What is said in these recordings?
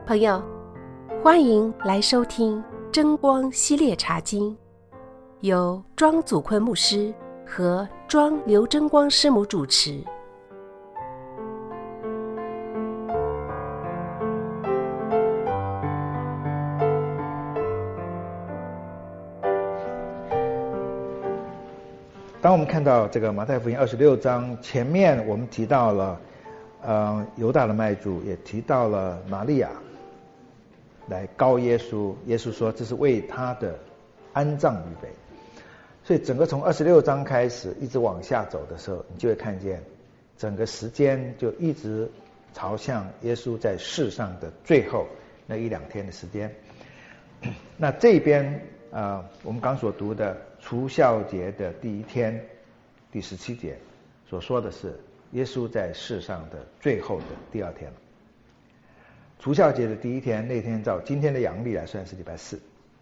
朋友，欢迎来收听真光系列茶经，由庄祖坤牧师和庄刘真光师母主持。 当我们看到这个马太福音26章前面，我们提到了犹大的卖主，也提到了玛利亚来告耶稣，耶稣说这是为他的安葬预备。所以整个从26章开始一直往下走的时候，你就会看见整个时间就一直朝向耶稣在世上的最后那1-2天的时间。那这边我们刚所读的除酵节的第一天第17节所说的是耶稣在世上的最后的第2天。除酵节的第一天，那天照今天的阳历来算是礼拜4，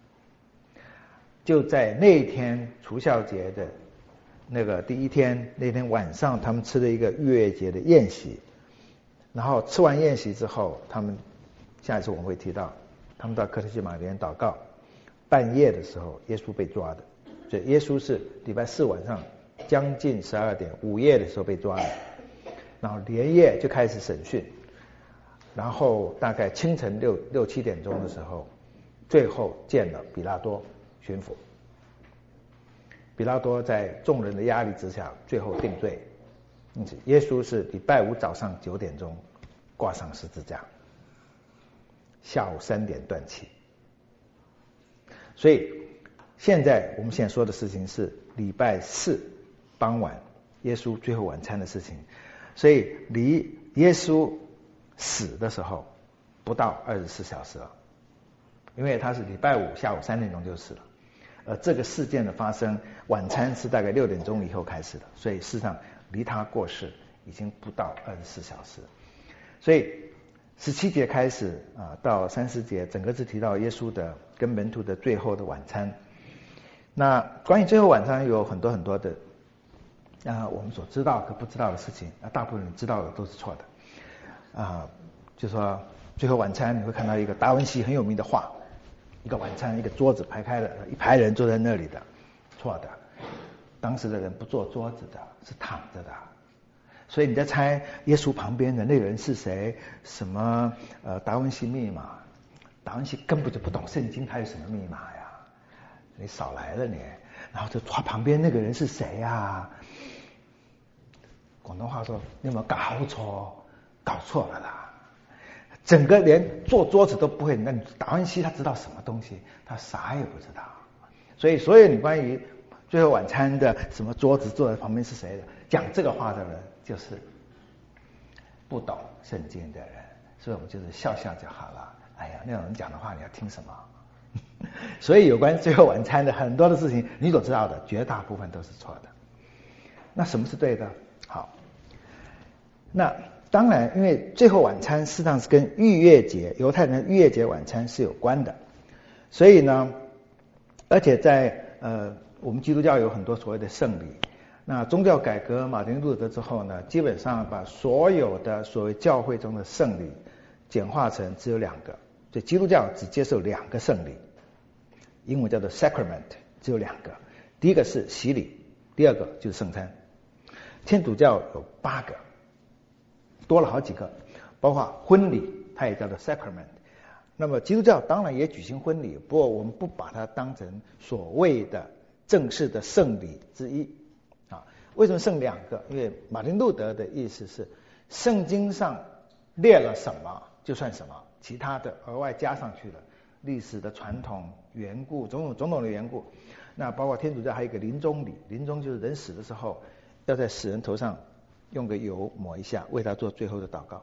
就在那天除酵节的那个第一天，那天晚上他们吃了一个逾越节的宴席，然后吃完宴席之后，他们下一次我们会提到他们到客西马尼园祷告，半夜的时候耶稣被抓的，所以耶稣是礼拜4晚上将近12点午夜的时候被抓的，然后连夜就开始审讯，然后大概清晨6-7点钟的时候，最后见了比拉多巡抚。比拉多在众人的压力之下最后定罪，因此耶稣是礼拜5早上9点钟挂上十字架，下午3点断气。所以现在我们现在说的事情是礼拜4傍晚耶稣最后晚餐的事情，所以离耶稣死的时候不到24小时了，因为他是礼拜5下午3点钟就死了，而这个事件的发生，晚餐是大概6点钟以后开始的，所以事实上离他过世已经不到24小时。所以17节开始到30节，整个是提到耶稣的跟门徒的最后的晚餐。那关于最后晚餐有很多很多的我们所知道可不知道的事情，大部分人知道的都是错的就说最后晚餐你会看到一个达文西很有名的画，一个晚餐一个桌子排开了，一排人坐在那里的，错的，当时的人不坐桌子的，是躺着的。所以你在猜耶稣旁边的那个人是谁，什么达文西密码，达文西根本就不懂圣经，他有什么密码呀，你少来了你。然后就他旁边那个人是谁呀，广东话说你有没有搞错，搞错了啦，整个连坐桌子都不会。那达文西他知道什么东西？他啥也不知道。所以所有你关于最后晚餐的什么桌子坐在旁边是谁的，讲这个话的人就是不懂圣经的人，所以我们就是笑笑就好了。哎呀，那种人讲的话你要听什么？所以有关最后晚餐的很多的事情你所知道的绝大部分都是错的。那什么是对的？好，那当然因为最后晚餐事实上是跟逾越节，犹太人的逾越节晚餐是有关的，所以呢而且在我们基督教有很多所谓的圣礼。那宗教改革马丁路德之后呢，基本上把所有的所谓教会中的圣礼简化成只有2个，所以基督教只接受2个圣礼，英文叫做 sacrament， 只有2个，第一个是洗礼，第二个就是圣餐。天主教有8个，多了好几个，包括婚礼它也叫做 sacrament。那么基督教当然也举行婚礼，不过我们不把它当成所谓的正式的圣礼之一为什么剩2个？因为马丁路德的意思是圣经上列了什么就算什么，其他的额外加上去了，历史的传统缘故，种种的缘故。那包括天主教还有一个临终礼，临终就是人死的时候要在死人头上用个油抹一下，为他做最后的祷告。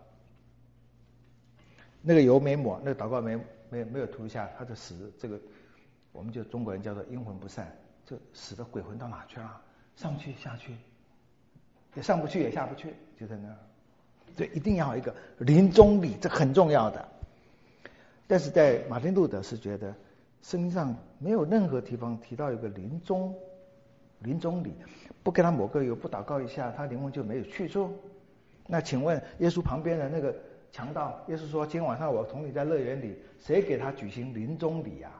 那个油没抹，那个祷告没有涂一下，他就死，这个我们就中国人叫做阴魂不散，这死的鬼魂到哪去了？上去下去，也上不去也下不去，就在那儿。所以一定要有一个临终礼，这很重要的。但是在马丁路德是觉得圣经上没有任何地方提到一个临终礼，不给他抹个油，不祷告一下，他灵魂就没有去处。那请问耶稣旁边的那个强盗，耶稣说今天晚上我同你在乐园里，谁给他举行临终礼啊？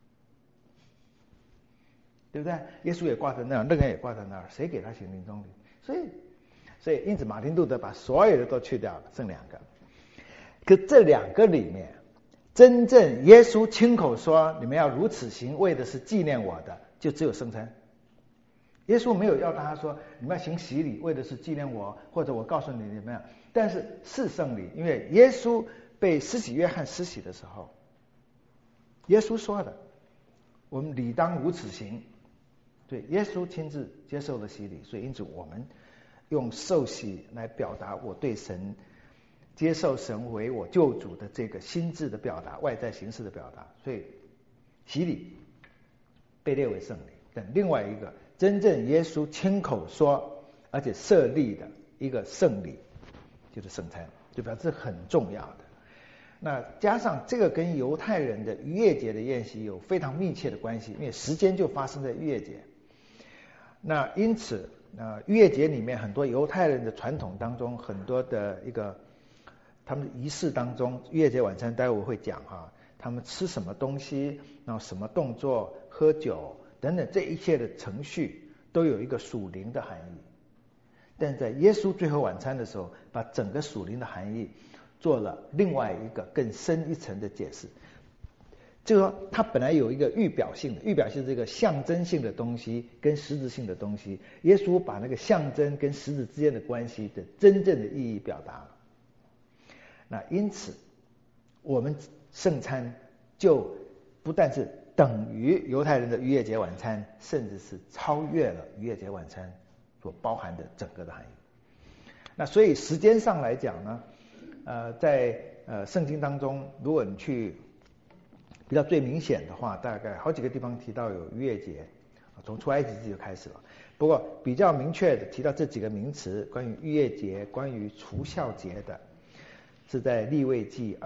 对不对？耶稣也挂在那儿，那个人也挂在那儿，谁给他行临终礼？所以因此马丁路德把所有的都去掉了，剩2个。可这2个里面，真正耶稣亲口说你们要如此行，为的是纪念我的，就只有圣餐。耶稣没有要大家说你们要行洗礼，为的是纪念我，或者我告诉你怎么样。但是是圣礼，因为耶稣被施洗约翰施洗的时候，耶稣说的，我们理当如此行。对，耶稣亲自接受了洗礼，所以因此我们用受洗来表达我对神接受神为我救主的这个心智的表达，外在形式的表达。所以洗礼被列为圣礼。等另外一个真正耶稣亲口说而且设立的一个圣礼，就是圣餐，就表示很重要的。那加上这个跟犹太人的逾越节的宴席有非常密切的关系，因为时间就发生在逾越节。那因此逾越节里面很多犹太人的传统当中，很多的一个他们的仪式当中，逾越节晚餐待会我会讲他们吃什么东西，然后什么动作，喝酒等等，这一切的程序都有一个属灵的含义。但在耶稣最后晚餐的时候，把整个属灵的含义做了另外一个更深一层的解释。就是说它本来有一个预表性的，预表性这个象征性的东西跟实质性的东西，耶稣把那个象征跟实质之间的关系的真正的意义表达了。那因此我们圣餐就不但是等于犹太人的逾越节晚餐，甚至是超越了逾越节晚餐所包含的整个的含义。那所以时间上来讲呢，在圣经当中，如果你去比较最明显的话，大概好几个地方提到有逾越节，从出埃及记就开始了。不过比较明确的提到这几个名词，关于逾越节、关于除酵节的，是在利未记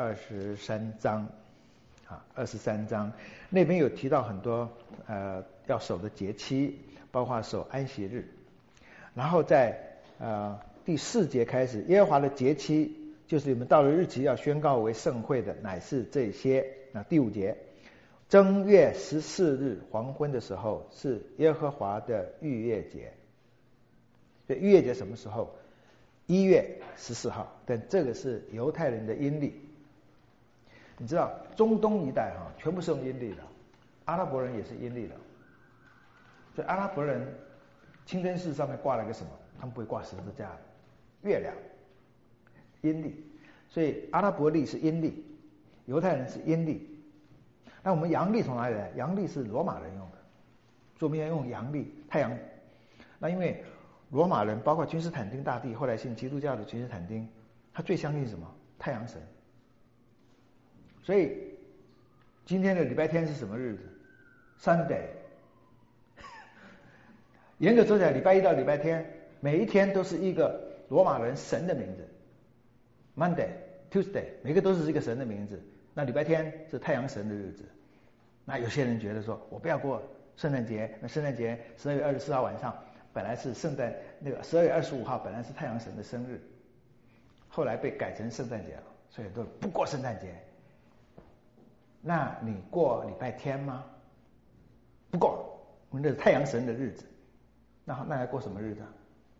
23章，23章那边有提到很多要守的节期，包括守安息日。然后在第4节开始，耶和华的节期，就是你们到了日期要宣告为圣会的，乃是这些。那第5节，正月14日黄昏的时候是耶和华的逾越节。所以逾越节什么时候？1月14号，但这个是犹太人的阴历。你知道中东一带全部是用阴历的，阿拉伯人也是阴历的。所以阿拉伯人清真寺上面挂了个什么？他们不会挂十字架，月亮，阴历。所以阿拉伯历是阴历，犹太人是阴历。那我们阳历从哪里来？阳历是罗马人用的，所以我们要用阳历，太阳。那因为罗马人包括君士坦丁大帝，后来信基督教的君士坦丁，他最相信什么？太阳神。所以今天的礼拜天是什么日子？ Sunday。 严格说起来，礼拜一到礼拜天每一天都是一个罗马人神的名字， Monday、Tuesday 每个都是一个神的名字。那礼拜天是太阳神的日子。那有些人觉得说我不要过圣诞节，那圣诞节12月24号晚上本来是圣诞，那个12月25号本来是太阳神的生日，后来被改成圣诞节了，所以都不过圣诞节。那你过礼拜天吗？不过，我们那是太阳神的日子，那要过什么日子？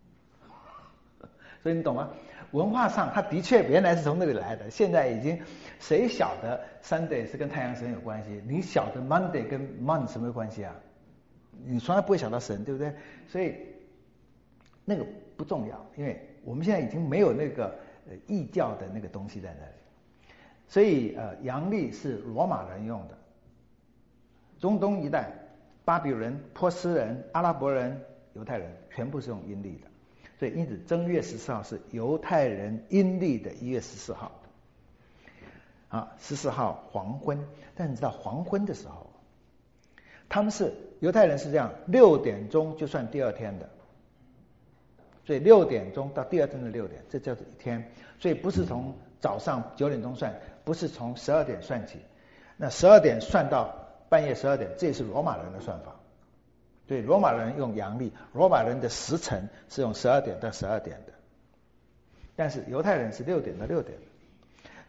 所以你懂吗？文化上它的确原来是从那里来的，现在已经谁晓得 Sunday 是跟太阳神有关系？你晓得 Monday 跟 Month 什么关系啊？你从来不会想到神，对不对？所以那个不重要，因为我们现在已经没有那个异教的那个东西在那里。所以阳历是罗马人用的，中东一带巴比伦、波斯人、阿拉伯人、犹太人全部是用阴历的。所以因此正月14号是犹太人阴历的1月14号。14号黄昏。但你知道黄昏的时候，他们是犹太人是这样，6点钟就算第二天的，所以6点钟到第二天的6点，这叫做一天。所以不是从早上9点钟算，不是从12点算起，那12点算到半夜12点，这也是罗马人的算法。对，罗马人用阳历，罗马人的时辰是用12点到12点的，但是犹太人是6点到6点的。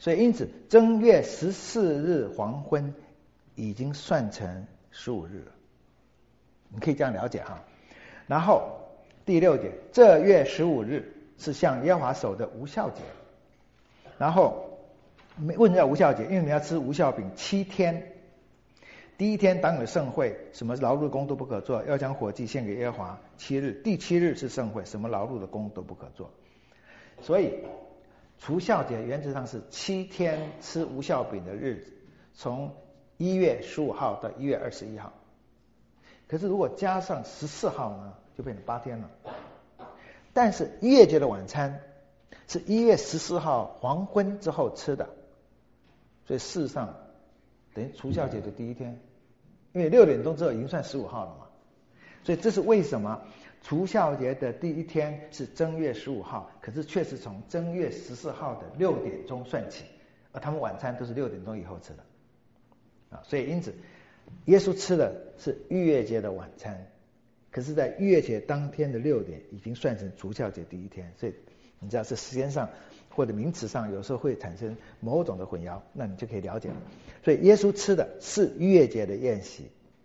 所以因此正月14日黄昏已经算成15日了，你可以这样了解哈。然后第6节，这月15日是向耶和华守的无酵节。然后为什么叫无酵节？因为你要吃无酵饼7天。第1天当有盛会，什么劳碌的工都不可做，要将火祭献给耶和华7日。第7日是盛会，什么劳碌的工都不可做。所以除酵节原则上是7天吃无酵饼的日子，从1月15号到1月21号。可是如果加上14号呢，就变成8天了。但是逾越节的晚餐是1月14号黄昏之后吃的，所以事实上等于除酵节的第1天，因为6点钟之后已经算15号了嘛。所以这是为什么除酵节的第1天是正月15号，可是却是从正月14号的6点钟算起，而他们晚餐都是6点钟以后吃的所以因此耶稣吃的是逾越节的晚餐，可是在逾越节当天的6点已经算成除酵节第1天，所以你知道是时间上或者名词上有时候会产生某种的混淆，那你就可以了解了。所以耶稣吃的是逾越节的宴席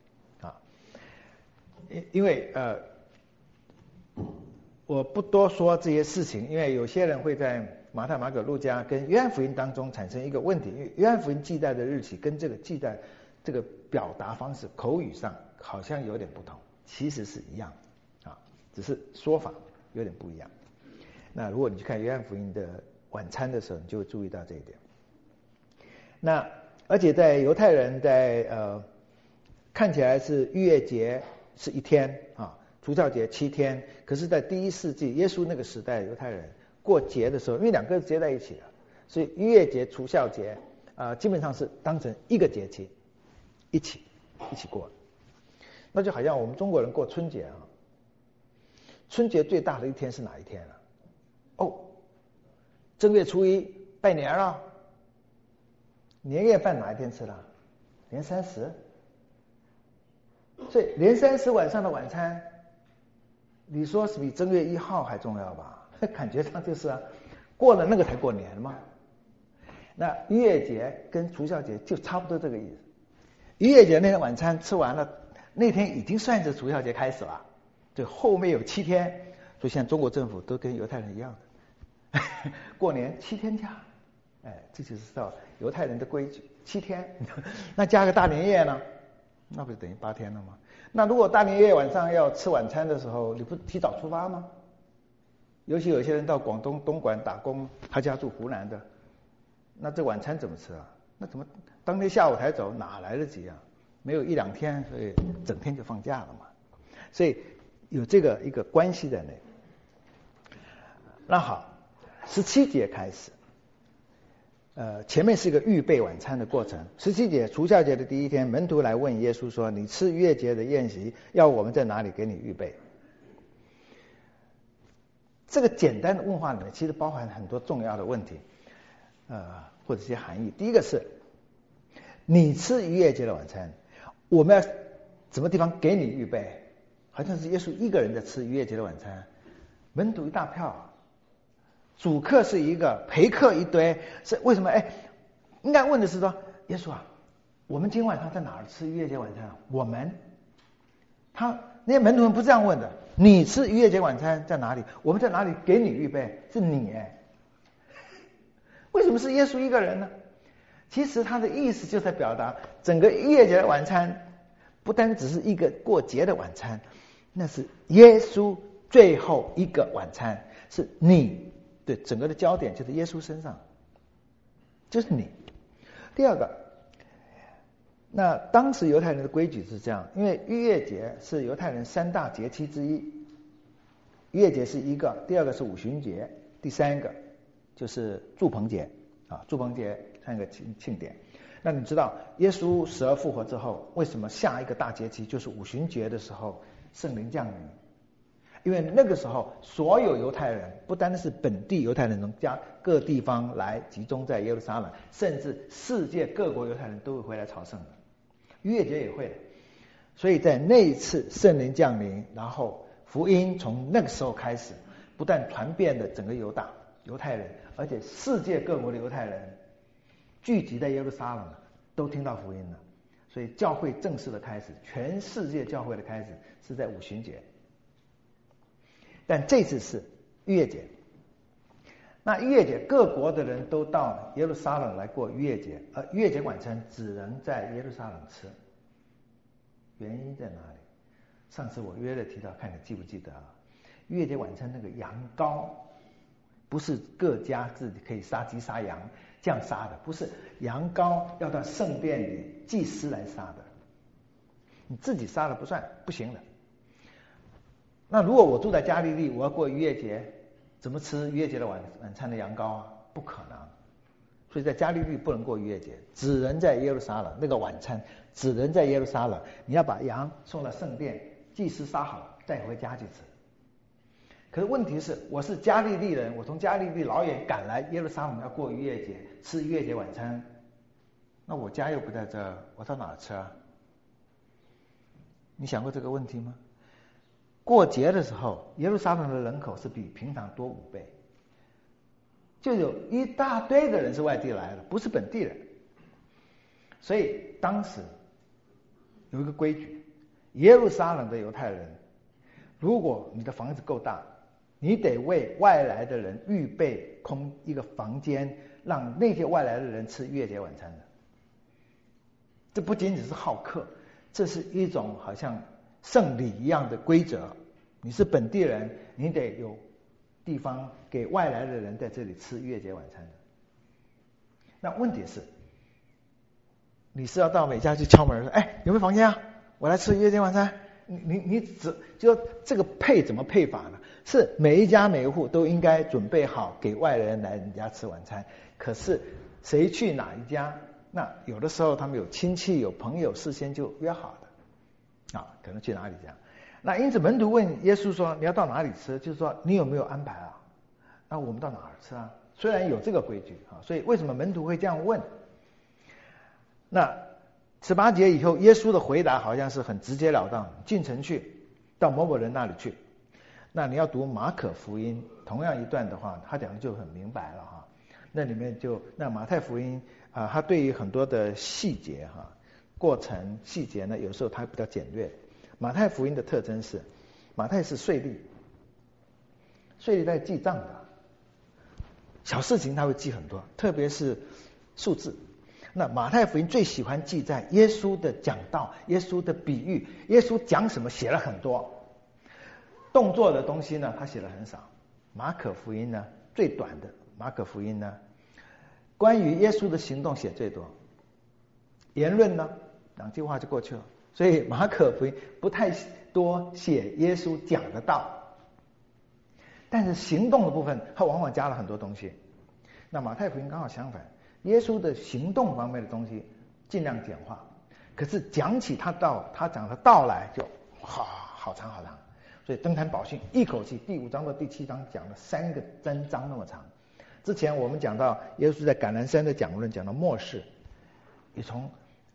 因为我不多说这些事情，因为有些人会在马太、马可、路加跟约翰福音当中产生一个问题，因为约翰福音记载的日期跟这个记载这个表达方式口语上好像有点不同，其实是一样只是说法有点不一样。那如果你去看约翰福音的晚餐的时候，你就会注意到这一点。那而且在犹太人在看起来是逾越节是1天除酵节7天，可是在第1世纪耶稣那个时代犹太人过节的时候，因为两个接在一起了，所以逾越节除酵节基本上是当成一个节气一起过。那就好像我们中国人过春节春节最大的一天是哪一天正月初1拜年了。年夜饭哪一天吃了？年30。所以年30晚上的晚餐，你说是比正月1号还重要吧？感觉上就是过了那个才过年嘛。那逾越节跟除酵节就差不多这个意思。逾越节那天晚餐吃完了，那天已经算是除酵节开始了，所以后面有7天，所以现在中国政府都跟犹太人一样的过年7天假，这就是照犹太人的规矩7天。那加个大年夜呢，那不是等于8天了吗？那如果大年夜晚上要吃晚餐的时候，你不提早出发吗？尤其有些人到广东东莞打工，他家住湖南的，那这晚餐怎么吃那怎么当天下午才走，哪来得及没有1-2天，所以整天就放假了嘛。所以有这个一个关系在内。那好，17节开始前面是一个预备晚餐的过程。17节除酵节的第1天，门徒来问耶稣说，你吃逾越节的宴席要我们在哪里给你预备？这个简单的问话里面其实包含很多重要的问题或者一些含义。第一个是你吃逾越节的晚餐，我们要什么地方给你预备？好像是耶稣一个人在吃逾越节的晚餐，门徒一大票，主客是一个，陪客一堆，是为什么？应该问的是说，耶稣我们今天晚上在哪儿吃逾越节晚餐我们那些门徒们不这样问的，你吃逾越节晚餐在哪里？我们在哪里给你预备？是你为什么是耶稣一个人呢？其实他的意思就在表达，整个逾越节的晚餐不单只是一个过节的晚餐，那是耶稣最后一个晚餐，是你对整个的焦点就是耶稣身上，就是你。第二个，那当时犹太人的规矩是这样，因为逾越节是犹太人3大节期之一，逾越节是一个，第二个是五旬节，第3个就是住棚节住棚节3个庆典。那你知道耶稣死而复活之后，为什么下一个大节期就是五旬节的时候圣灵降临？因为那个时候所有犹太人，不单是本地犹太人，从各地方来集中在耶路撒冷，甚至世界各国犹太人都会回来朝圣的，逾越节也会的。所以在那一次圣灵降临，然后福音从那个时候开始不但传遍了整个犹太人，而且世界各国的犹太人聚集在耶路撒冷了，都听到福音了。所以教会正式的开始，全世界教会的开始是在五旬节。但这次是逾越节。那逾越节各国的人都到耶路撒冷来过逾越节，而逾越节晚餐只能在耶路撒冷吃。原因在哪里？上次我约略提到，看你记不记得啊？逾越节晚餐那个羊羔不是各家自己可以杀鸡杀羊这样杀的，不是，羊羔要到圣殿里祭司来杀的，你自己杀了不算，不行的。那如果我住在加利利，我要过逾越节，怎么吃逾越节的晚餐的羊羔啊？不可能。所以在加利利不能过逾越节，只能在耶路撒冷，那个晚餐只能在耶路撒冷。你要把羊送到圣殿，祭司杀好带回家去吃。可是问题是，我是加利利人，我从加利利老远赶来耶路撒冷要过逾越节，吃逾越节晚餐，那我家又不在这儿，我到哪儿吃啊？你想过这个问题吗？过节的时候，耶路撒冷的人口是比平常多5倍，就有一大堆的人是外地来的，不是本地人。所以当时有一个规矩，耶路撒冷的犹太人，如果你的房子够大，你得为外来的人预备空一个房间，让那些外来的人吃逾越节晚餐的。这不仅仅是好客，这是一种好像圣礼一样的规则。你是本地人，你得有地方给外来的人在这里吃逾越节晚餐的。那问题是，你是要到每家去敲门说，哎，有没有房间啊？我来吃逾越节晚餐。你就这个配怎么配法呢？是每一家每一户都应该准备好给外人来你家吃晚餐。可是谁去哪一家？那有的时候他们有亲戚有朋友事先就约好的啊，可能去哪里这样。那因此门徒问耶稣说，你要到哪里吃？就是说你有没有安排啊？那我们到哪儿吃啊？虽然有这个规矩啊，所以为什么门徒会这样问？那18节以后，耶稣的回答好像是很直截了当，进城去，到某某人那里去。那你要读马可福音同样一段的话，他讲的就很明白了哈。那里面那马太福音啊，他对于很多的细节哈，过程细节呢，有时候他比较简略。马太福音的特征是，马太是税吏，税吏在记账的，小事情他会记很多，特别是数字。那马太福音最喜欢记载耶稣的讲道，耶稣的比喻，耶稣讲什么写了很多，动作的东西呢他写了很少。马可福音呢最短的，马可福音呢关于耶稣的行动写最多，言论呢2句话就过去了。所以马可福音不太多写耶稣讲的道，但是行动的部分他往往加了很多东西。那马太福音刚好相反，耶稣的行动方面的东西尽量简化，可是讲起他讲的道来就好长好长。所以登坛宝训一口气第5章到第7章讲了3个真章那么长。之前我们讲到耶稣在橄榄山的讲论，讲到末世，也从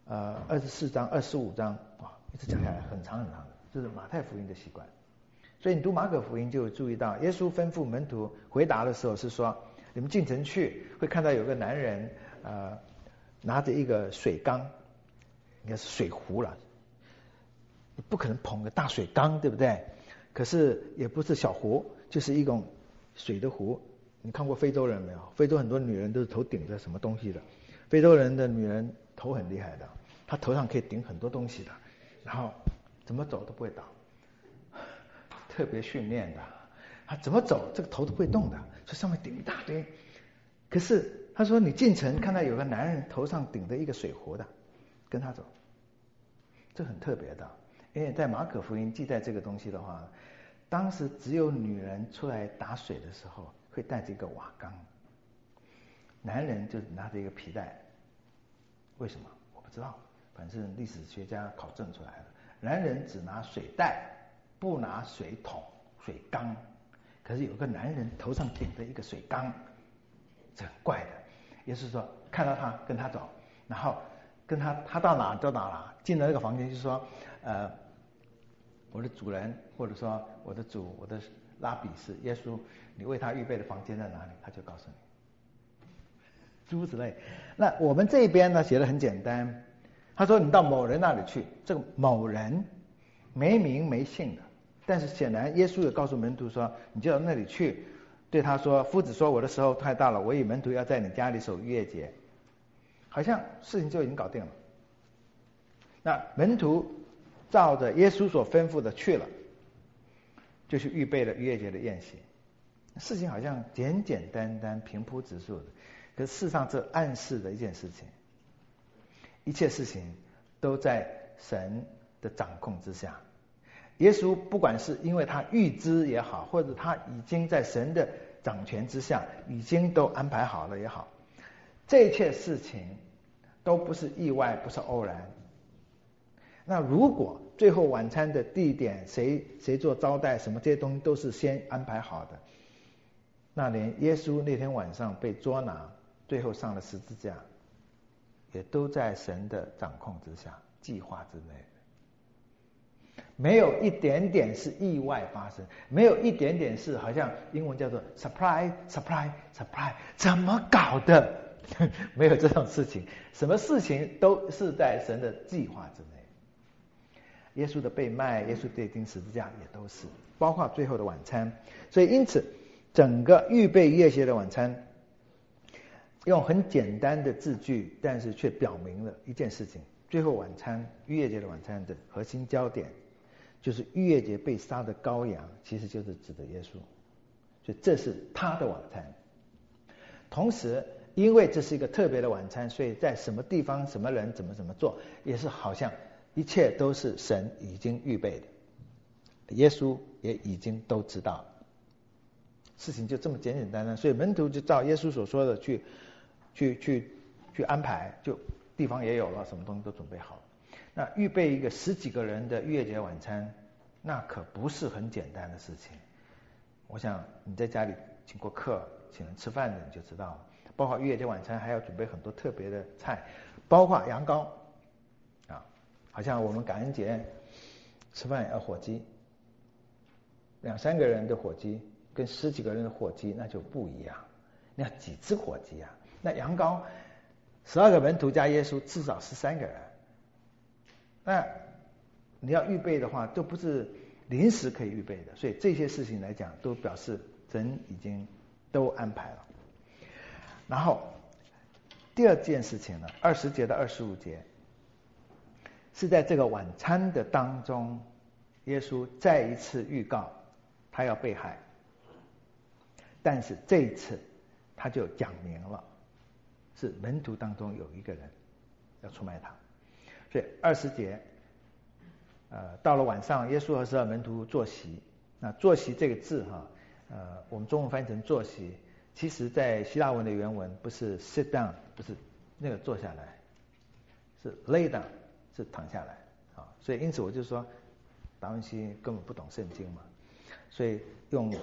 24章25章一直讲下来很长很长的，这是马太福音的习惯。所以你读马可福音就注意到，耶稣吩咐门徒回答的时候是说，你们进城去会看到有个男人拿着一个水缸，应该是水壶了，你不可能捧个大水缸对不对？可是也不是小壶，就是一种水的壶。你看过非洲人没有？非洲很多女人都是头顶着什么东西的，非洲人的女人头很厉害的，她头上可以顶很多东西的，然后怎么走都不会倒，特别训练的，他怎么走这个头都不会动的，所以上面顶一大堆。可是他说你进城看到有个男人头上顶着一个水壶的，跟他走，这很特别的。因为在马可福音记载这个东西的话，当时只有女人出来打水的时候会带着一个瓦缸，男人就拿着一个皮带。为什么我不知道，反正历史学家考证出来了，男人只拿水袋，不拿水桶水缸，可是有个男人头上顶着一个水缸，这很怪的。也就是说看到他跟他走，然后跟他到哪到哪，进了那个房间就说我的主人，或者说我的主，我的拉比是耶稣，你为他预备的房间在哪里？他就告诉你。 诸如此类。那我们这边呢写的很简单，他说你到某人那里去，这个某人没名没姓的，但是显然耶稣也告诉门徒说，你就到那里去，对他说，夫子说我的时候太大了，我与门徒要在你家里守逾越节，好像事情就已经搞定了。那门徒照着耶稣所吩咐的去了，就去预备了逾越节的宴席。事情好像简简单单平铺直述的，可是事实上这暗示的一件事情，一切事情都在神的掌控之下。耶稣不管是因为他预知也好，或者他已经在神的掌权之下，已经都安排好了也好，这一切事情都不是意外，不是偶然。那如果最后晚餐的地点谁做招待，什么这些东西都是先安排好的，那连耶稣那天晚上被捉拿，最后上了十字架，也都在神的掌控之下，计划之内。没有一点点是意外发生，没有一点点是好像英文叫做 surprise， 怎么搞的？没有这种事情，什么事情都是在神的计划之内。耶稣的被卖，耶稣被钉十字架也都是，包括最后的晚餐。所以因此整个预备逾越节的晚餐，用很简单的字句，但是却表明了一件事情：最后晚餐，逾越节的晚餐的核心焦点，就是逾越节被杀的羔羊，其实就是指的耶稣，所以这是他的晚餐。同时，因为这是一个特别的晚餐，所以在什么地方、什么人怎么做，也是好像一切都是神已经预备的，耶稣也已经都知道，事情就这么简简单单。所以门徒就照耶稣所说的去安排，就地方也有了，什么东西都准备好了。那预备一个10几个人的逾越节晚餐，那可不是很简单的事情。我想你在家里请过客，请人吃饭的你就知道了，包括逾越节晚餐还要准备很多特别的菜，包括羊羔啊，好像我们感恩节吃饭要火鸡，2、3个人的火鸡跟10几个人的火鸡那就不一样，那几只火鸡啊？那羊羔12个门徒加耶稣至少13个人，那你要预备的话，都不是临时可以预备的，所以这些事情来讲，都表示神已经都安排了。然后第二件事情呢，20节到25节是在这个晚餐的当中，耶稣再一次预告他要被害，但是这一次他就讲明了，是门徒当中有一个人要出卖他。所以20节到了晚上，耶稣和12门徒坐席。那坐席这个字我们中文翻译成坐席，其实在希腊文的原文不是 sit down， 不是那个坐下来，是 lay down， 是躺下来啊。所以因此我就说达文西根本不懂圣经嘛，所以用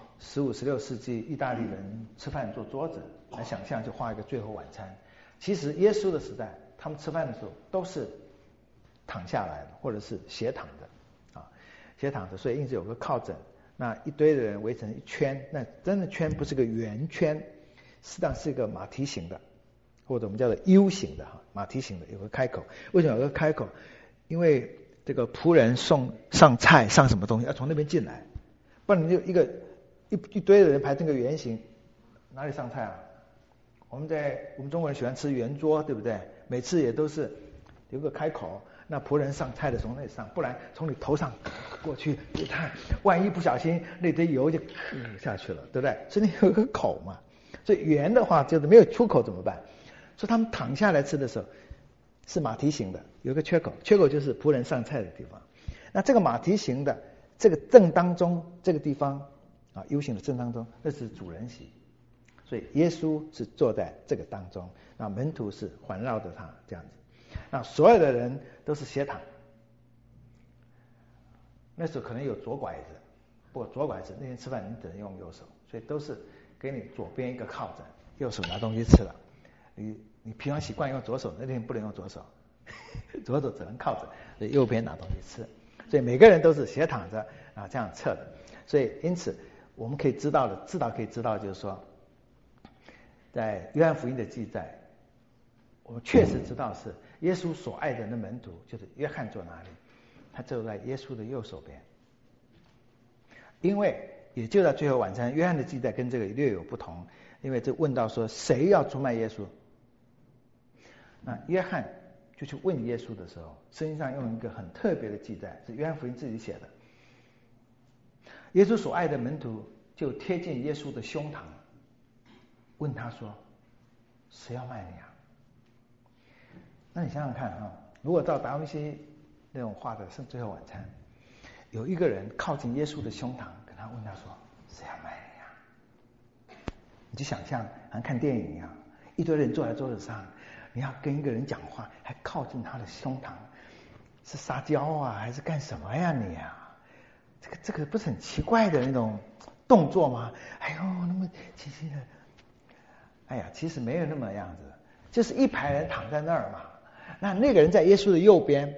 15、16世纪意大利人吃饭做桌子来想象，就画一个最后晚餐。其实耶稣的时代，他们吃饭的时候都是躺下来的，或者是斜躺的啊，斜躺着，所以因此有个靠枕，那一堆的人围成一圈，那真的圈不是个圆圈，实际上是一个马蹄形的，或者我们叫做 U 型的马蹄形的，有个开口。为什么有个开口？因为这个仆人上菜上什么东西要从那边进来，不然你就一堆的人排成个圆形，哪里上菜啊？我们中国人喜欢吃圆桌，对不对？每次也都是有个开口，那仆人上菜的从那里上，不然从你头上过去，你看万一不小心那堆油就下去了，对不对？所以你有个口嘛，所以圆的话就是没有出口怎么办？所以他们躺下来吃的时候是马蹄形的，有个缺口，缺口就是仆人上菜的地方。那这个马蹄形的这个正当中这个地方U 型的正当中，那是主人席，所以耶稣是坐在这个当中，那门徒是环绕着他这样子，那所有的人都是斜躺。那时候可能有左拐子，不过左拐子那天吃饭你只能用右手，所以都是给你左边一个靠枕，右手拿东西吃了。你平常习惯用左手，那天不能用左手，左手只能靠着，所以右边拿东西吃。所以每个人都是斜躺着这样测的。所以因此我们可以知道的，至少可以知道就是说， 在约翰福音的记载，我们确实知道是耶稣所爱的那门徒，就是约翰坐哪里？他坐在耶稣的右手边。因为也就在最后晚餐，约翰的记载跟这个略有不同，因为这问到说谁要出卖耶稣？那约翰就去问耶稣的时候，圣经上用一个很特别的记载，是约翰福音自己写的。耶稣所爱的门徒就贴近耶稣的胸膛，问他说：“谁要卖你啊？”那你想想看啊，如果照达文西那种画的《最后晚餐》，有一个人靠近耶稣的胸膛，跟他问他说：“谁要卖你啊？”你就想象，好像看电影一样，一堆人坐在桌子上，你要跟一个人讲话，还靠近他的胸膛，是撒娇啊，还是干什么呀你啊？这个不是很奇怪的那种动作吗？哎呦，那么轻轻的，哎呀，其实没有那么样子，就是一排人躺在那儿嘛。那个人在耶稣的右边，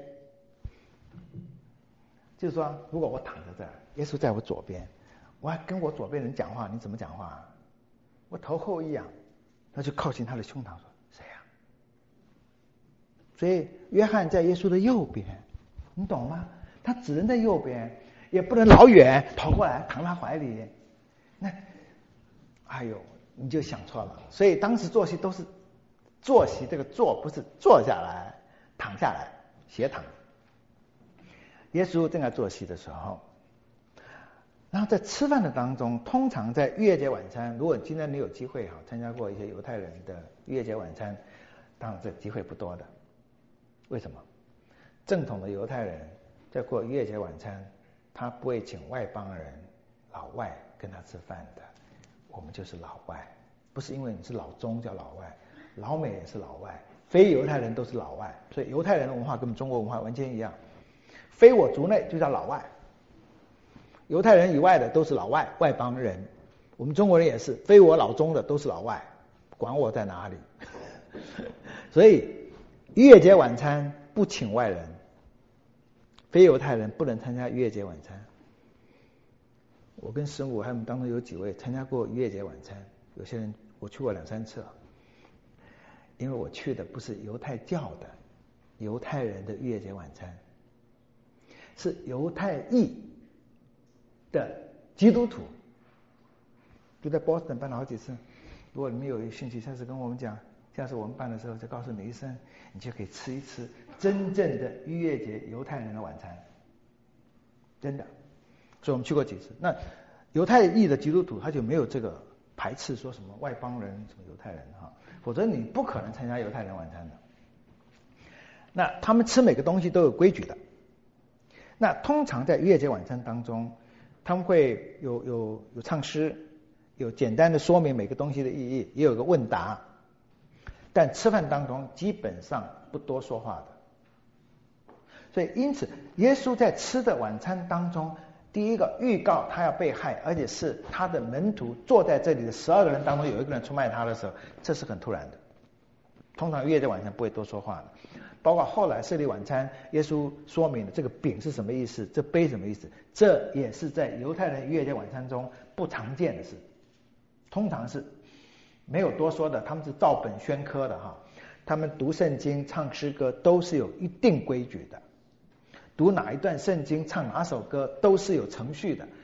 就是说，如果我躺在这儿，耶稣在我左边，我还跟我左边人讲话，你怎么讲话？我头后一仰，他就靠近他的胸膛说：“谁呀？”所以约翰在耶稣的右边，你懂吗？他只能在右边，也不能老远跑过来躺他怀里。那，哎呦，你就想错了。所以当时坐席都是坐席，这个坐不是坐下来、躺下来、斜躺。耶稣正在坐席的时候，然后在吃饭的当中，通常在逾越节晚餐，如果今天你有机会参加过一些犹太人的逾越节晚餐，当然这机会不多的。为什么？正统的犹太人在过逾越节晚餐，他不会请外邦人、老外跟他吃饭的。我们就是老外，不是因为你是老中叫老外，老美也是老外，非犹太人都是老外，所以犹太人的文化跟我们中国文化完全一样。非我族内就叫老外，犹太人以外的都是老外，外邦人。我们中国人也是，非我老中的都是老外，管我在哪里。所以逾越节晚餐不请外人，非犹太人不能参加逾越节晚餐。我跟师母还有我们当中有几位参加过逾越节晚餐，有些人我去过2-3次了，因为我去的不是犹太教的犹太人的逾越节晚餐，是犹太裔的基督徒，就在 Boston 办了好几次。如果你们有兴趣，下次跟我们讲，下次我们办的时候就告诉你一声，你就可以吃一吃真正的逾越节犹太人的晚餐，真的。所以我们去过几次。那犹太裔的基督徒他就没有这个排斥，说什么外邦人什么犹太人哈，否则你不可能参加犹太人晚餐的。那他们吃每个东西都有规矩的。那通常在逾越节晚餐当中，他们会有唱诗，有简单的说明每个东西的意义，也有个问答。但吃饭当中基本上不多说话的。所以因此耶稣在吃的晚餐当中，第一个预告他要被害，而且是他的门徒坐在这里的12个人当中有一个人出卖他的时候，这是很突然的。通常逾越节晚餐不会多说话的。包括后来设立晚餐，耶稣说明了这个饼是什么意思，这杯什么意思，这也是在犹太人逾越节晚餐中不常见的事，通常是没有多说的，他们是照本宣科的哈，他们读圣经、唱诗歌都是有一定规矩的，读哪一段圣经、唱哪首歌都是有程序的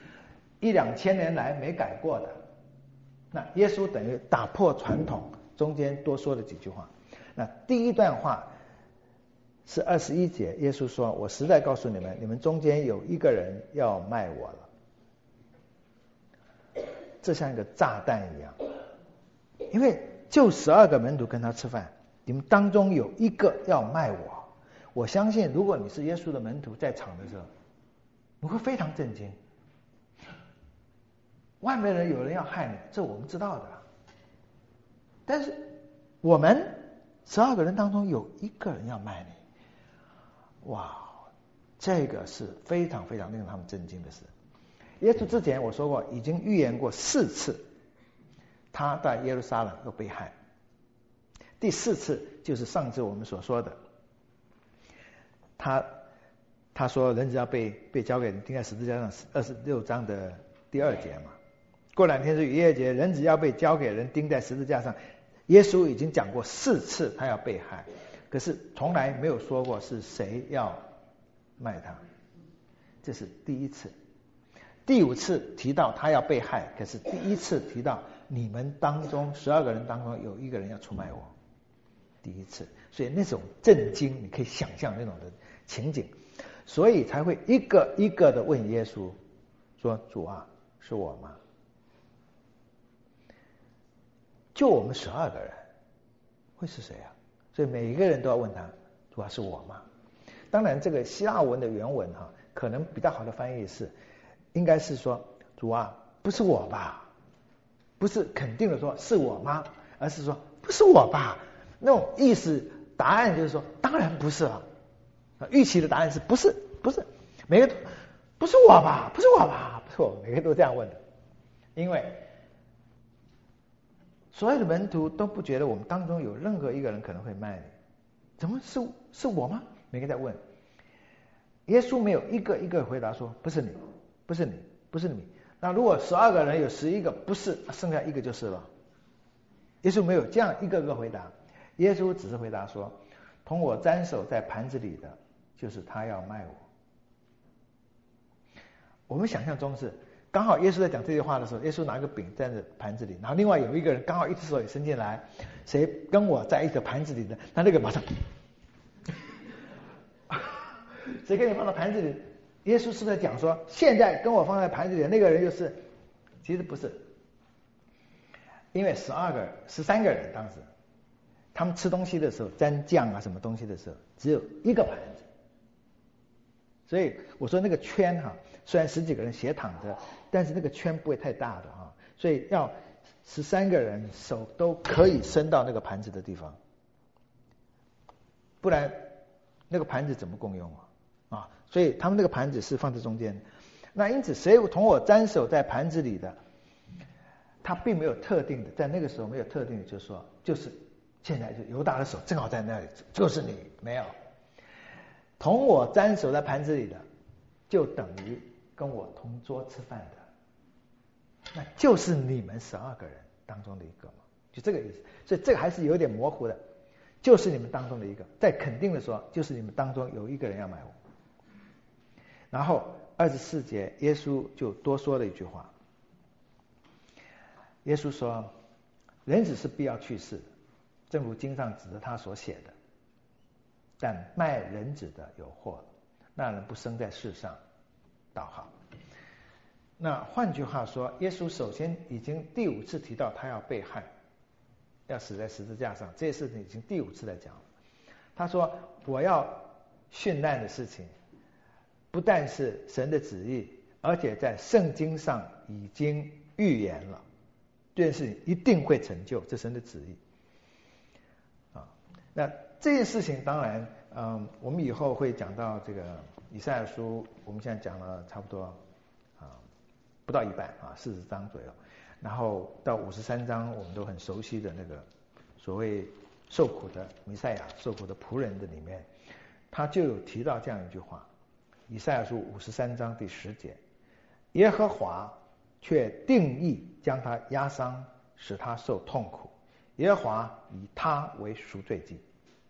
，1-2千年来没改过的。那耶稣等于打破传统，中间多说了几句话。那第一段话是21节，耶稣说：“我实在告诉你们，你们中间有一个人要卖我了。”这像一个炸弹一样，因为就12个门徒跟他吃饭，你们当中有一个要卖我。我相信，如果你是耶稣的门徒在场的时候，你会非常震惊。外面人有人要害你，这我们知道的，但是我们12个人当中有一个人要卖你。哇，这个是非常非常令他们震惊的事。耶稣之前我说过，已经预言过4次，他在耶路撒冷又被害。第4次就是上次我们所说的，他说人子要被交给人钉在十字架上，26章的第2节嘛。过2天是逾越节，人子要被交给人钉在十字架上， 耶稣已经讲过4次他要被害，可是从来没有说过是谁要卖他，这是第一次。第5次提到他要被害，可是第1次提到你们当中12个人当中有1个人要出卖我，第1次。所以那种震惊你可以想象那种的情景，所以才会一个一个的问耶稣说，主啊，是我吗？就我们12个人会是谁啊？所以每一个人都要问他，主啊，是我吗？当然这个希腊文的原文可能比较好的翻译是应该是说，主啊，不是我吧？不是肯定的说是我吗？而是说不是我吧？那种意思答案就是说当然不是了。预期的答案是不是，每个都不是我吧，不是我吧，不是我，每个都这样问的。因为所有的门徒都不觉得我们当中有任何一个人可能会卖你，怎么是我吗？每个在问。耶稣没有一个一个回答说不是你，不是你，不是你。那如果12个人有11个不是，剩下1个就是了。耶稣没有这样一个个回答，耶稣只是回答说，同我沾手在盘子里的就是他要卖我。我们想象中是刚好耶稣在讲这句话的时候，耶稣拿个饼在那盘子里，然后另外有一个人刚好一只手也伸进来，谁跟我在一个盘子里的，那个马上谁跟你放到盘子里，耶稣是在讲说现在跟我放在盘子里的那个人就是，其实不是，因为13个人当时他们吃东西的时候沾酱啊什么东西的时候只有1个盘子，所以我说那个圈虽然10几个人斜躺着，但是那个圈不会太大的所以要13个人手都可以伸到那个盘子的地方，不然那个盘子怎么共用所以他们那个盘子是放在中间。那因此谁同我沾手在盘子里的，他并没有特定的，在那个时候没有特定的就是说就是现在就犹大的手正好在那里，就是你，没有。同我沾手在盘子里的就等于跟我同桌吃饭的，那就是你们12个人当中的一个嘛，就这个意思。所以这个还是有点模糊的，就是你们当中的一个，在肯定的说就是你们当中有1个人要买我。然后24节耶稣就多说了一句话，耶稣说，人子是必要去世的，正如经上指着他所写的，但卖人子的有祸了，那人不生在世上，倒好。那换句话说，耶稣首先已经第5次提到他要被害，要死在十字架上，这些事情已经第5次在讲了。他说我要殉难的事情不但是神的旨意，而且在圣经上已经预言了，这件事情一定会成就，这神的旨意那这件事情当然我们以后会讲到这个以赛亚书，我们现在讲了差不多不到一半40章左右，然后到53章我们都很熟悉的那个所谓受苦的弥赛亚，受苦的仆人的里面，他就有提到这样一句话，以赛亚书53章第10节，耶和华却定义将他压伤，使他受痛苦，耶和华以他为赎罪祭。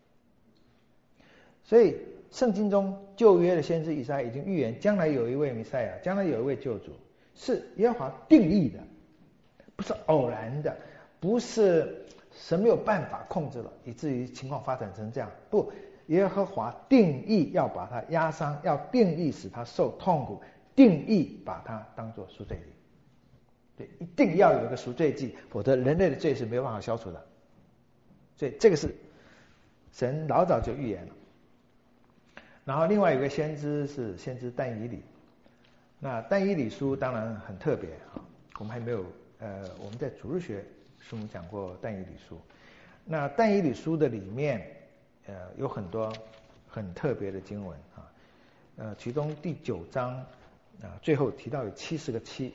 所以圣经中旧约的先知以赛亚已经预言将来有一位弥赛亚，将来有一位救主，是耶和华定义的，不是偶然的，不是神没有办法控制了以至于情况发展成这样，不，耶和华定义要把他压伤，要定义使他受痛苦，定义把他当作赎罪祭。对，一定要有一个赎罪祭，否则人类的罪是没有办法消除的。所以这个是神老早就预言了。然后另外有个先知是先知但以理，那但以理书当然很特别我们还没有我们在主日学书讲过但以理书。那但以理书的里面有很多很特别的经文其中第9章最后提到有70个七，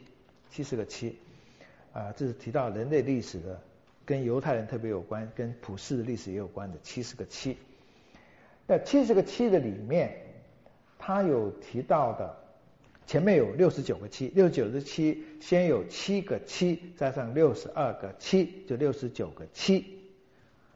这是提到人类历史的，跟犹太人特别有关，跟普世的历史也有关的70个七。那70个七的里面，他有提到的，前面有69个七，69个七先有7个七加上62个七，就69个七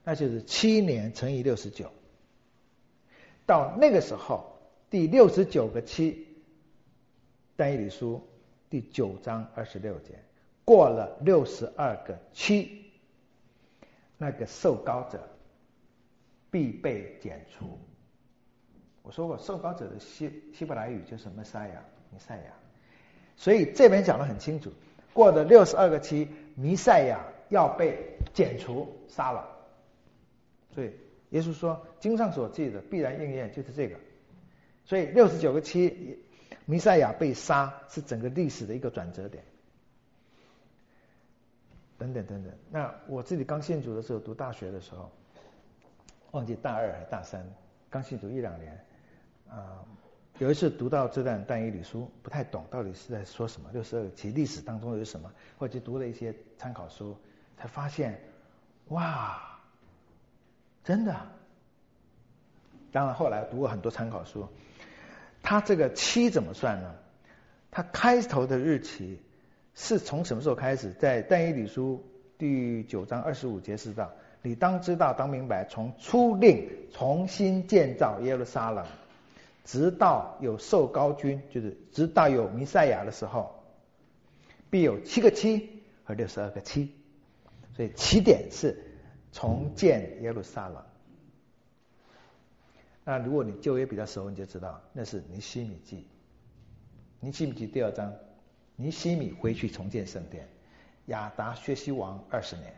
那就是7年乘以69。到那个时候，第69个7，但以理书第9章26节，过了62个7，那个受膏者必被剪除。我说过，受膏者的希伯来语就是弥赛亚，所以这边讲得很清楚，过了62个7，弥赛亚要被剪除杀了。所以耶稣说经上所记的必然应验，就是这个。所以69个7，弥赛亚被杀是整个历史的一个转折点。等等。那我自己刚信主的时候，读大学的时候，忘记大2还是大3，刚信主1-2年，有一次读到这段但以理书，不太懂到底是在说什么，62个7历史当中有什么，或者读了一些参考书，才发现，哇，真的。当然后来读过很多参考书，他这个7怎么算呢？他开头的日期是从什么时候开始？在但以理书第9章25节是道，你当知道当明白，从初令重新建造耶路撒冷，直到有受膏君，就是直到有弥赛亚的时候，必有7个7和62个7。所以起点是重建耶路撒冷。那如果你旧约比较熟，你就知道那是尼希米记。尼希米记第2章，尼希米回去重建圣殿，亚达薛西王20年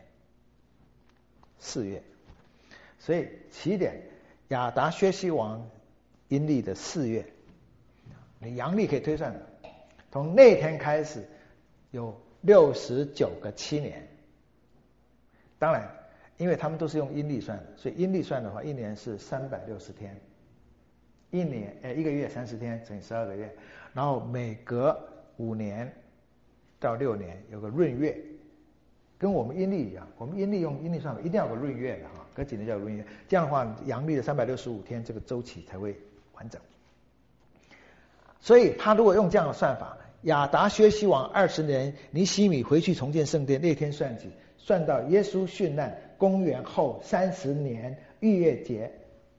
4月。所以起点亚达薛西王阴历的4月，你阳历可以推算的，从那天开始有69个7年。当然因为他们都是用阴历算的，所以阴历算的话，一年是360天，一个月30天乘以12个月，然后每隔5年到6年有个闰月，跟我们阴历一样，我们阴历用阴历算法一定要有个闰月的哈，隔几年叫闰月，这样的话阳历的365天这个周期才会完整。所以他如果用这样的算法，亚达薛西王20年，尼希米回去重建圣殿那天算起，算到耶稣殉难公元后30年逾越节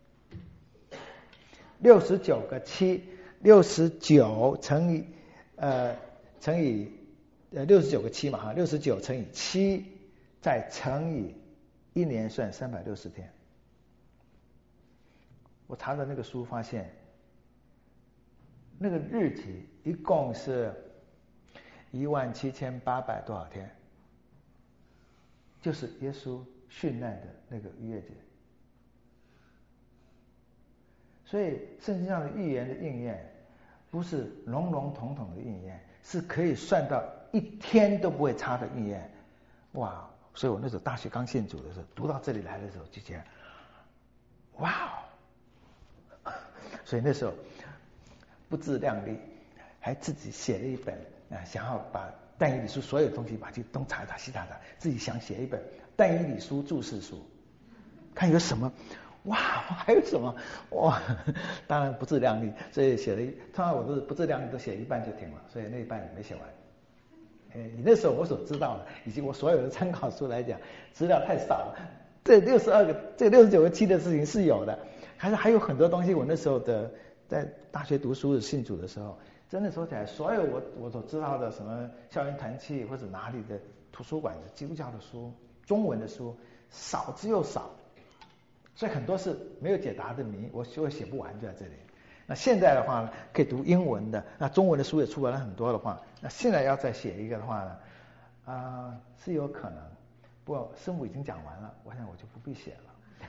，69个7，69乘以69个7嘛哈，69乘以7再乘以一年算360天。我查的那个书发现，那个日期一共是17800多少天，就是耶稣殉难的那个逾越节。所以圣经上的预言的应验不是笼笼统统的应验，是可以算到一天都不会差的应验。哇！所以我那时候大学刚信主的时候，读到这里来的时候就觉得哇哦！所以那时候不自量力，还自己写了一本想要把但以理书所有东西把去东查查西查查，自己想写一本但以理书注释书，看有什么哇，还有什么哇？当然不自量力，所以写了通常我都是不自量力，都写一半就停了，所以那一半也没写完。你那时候我所知道的，以及我所有的参考书来讲，资料太少了。这69个7的事情是有的，还有很多东西。我那时候在大学读书的信主的时候，真的说起来，所有我所知道的什么校园团契或者哪里的图书馆的基督教的书、中文的书，少之又少。所以很多是没有解答的谜，我写不完就在这里。那现在的话呢，可以读英文的，那中文的书也出版了很多的话，那现在要再写一个的话呢，是有可能。不过师母已经讲完了，我想我就不必写了。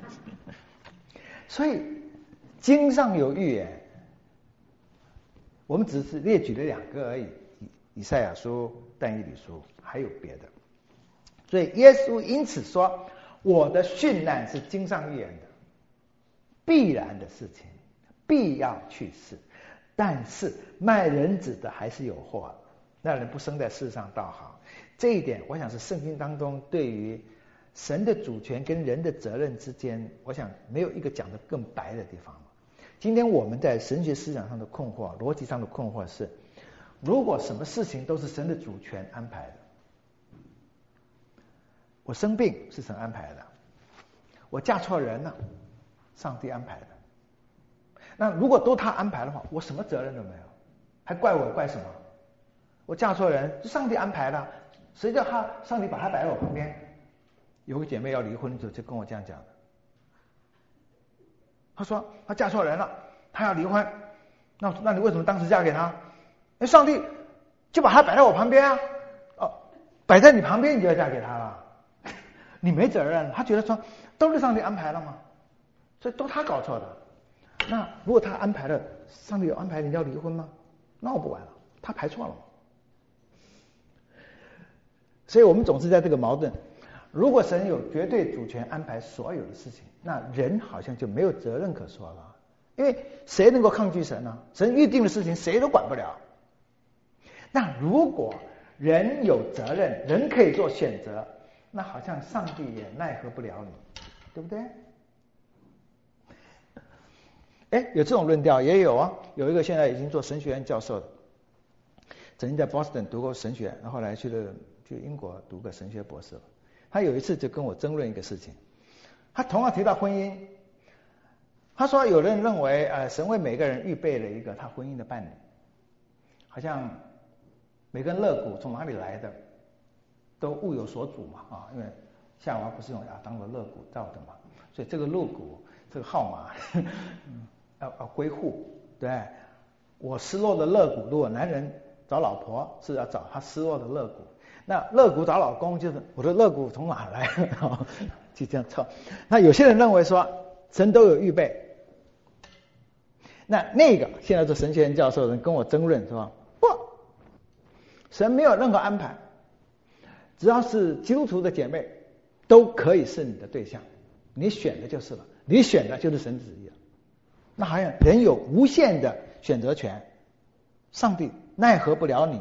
所以经上有预言，我们只是列举了2个而已，以赛亚书、但以理书，还有别的。所以耶稣因此说，我的殉难是经上预言的，必然的事情，必要去世。但是卖人子的还是有祸，那人不生在世上倒好。这一点我想是圣经当中对于神的主权跟人的责任之间，我想没有一个讲得更白的地方了。今天我们在神学思想上的困惑、逻辑上的困惑是，如果什么事情都是神的主权安排的，我生病是神安排的， 我嫁错人了，上帝安排的。那如果都他安排的话，我什么责任都没有，还怪我怪什么？我嫁错人，是上帝安排的，谁叫上帝把他摆在我旁边？有个姐妹要离婚的时候就跟我这样讲的，她说她嫁错人了，她要离婚，那你为什么当时嫁给他？上帝就把他摆在我旁边啊，摆在你旁边你就要嫁给他了，你没责任。她觉得说都是上帝安排了嘛，所以都他搞错的。那如果他安排了，上帝有安排你要离婚吗？那我不管了，他排错了。所以我们总是在这个矛盾。如果神有绝对主权安排所有的事情，那人好像就没有责任可说了，因为谁能够抗拒神呢？神预定的事情谁都管不了。那如果人有责任，人可以做选择，那好像上帝也奈何不了你，对不对？有这种论调也有啊，有一个现在已经做神学院教授的，曾经在 Boston 读过神学，然后来去英国读个神学博士。他有一次就跟我争论一个事情，他同样提到婚姻，他说有人认为神为每个人预备了一个他婚姻的伴侣，好像每根肋骨从哪里来的都物有所主嘛，因为夏娃不是用亚当的肋骨造的嘛，所以这个肋骨这个号码要归户，对，我失落的肋骨，如果男人找老婆是要找他失落的肋骨，那肋骨找老公就是我的肋骨从哪来就这样凑。那有些人认为说神都有预备，那个现在做神学院教授的人跟我争论说不，神没有任何安排，只要是基督徒的姐妹都可以是你的对象，你选的就是了，你选的就是神旨意了。那好像人有无限的选择权，上帝奈何不了你。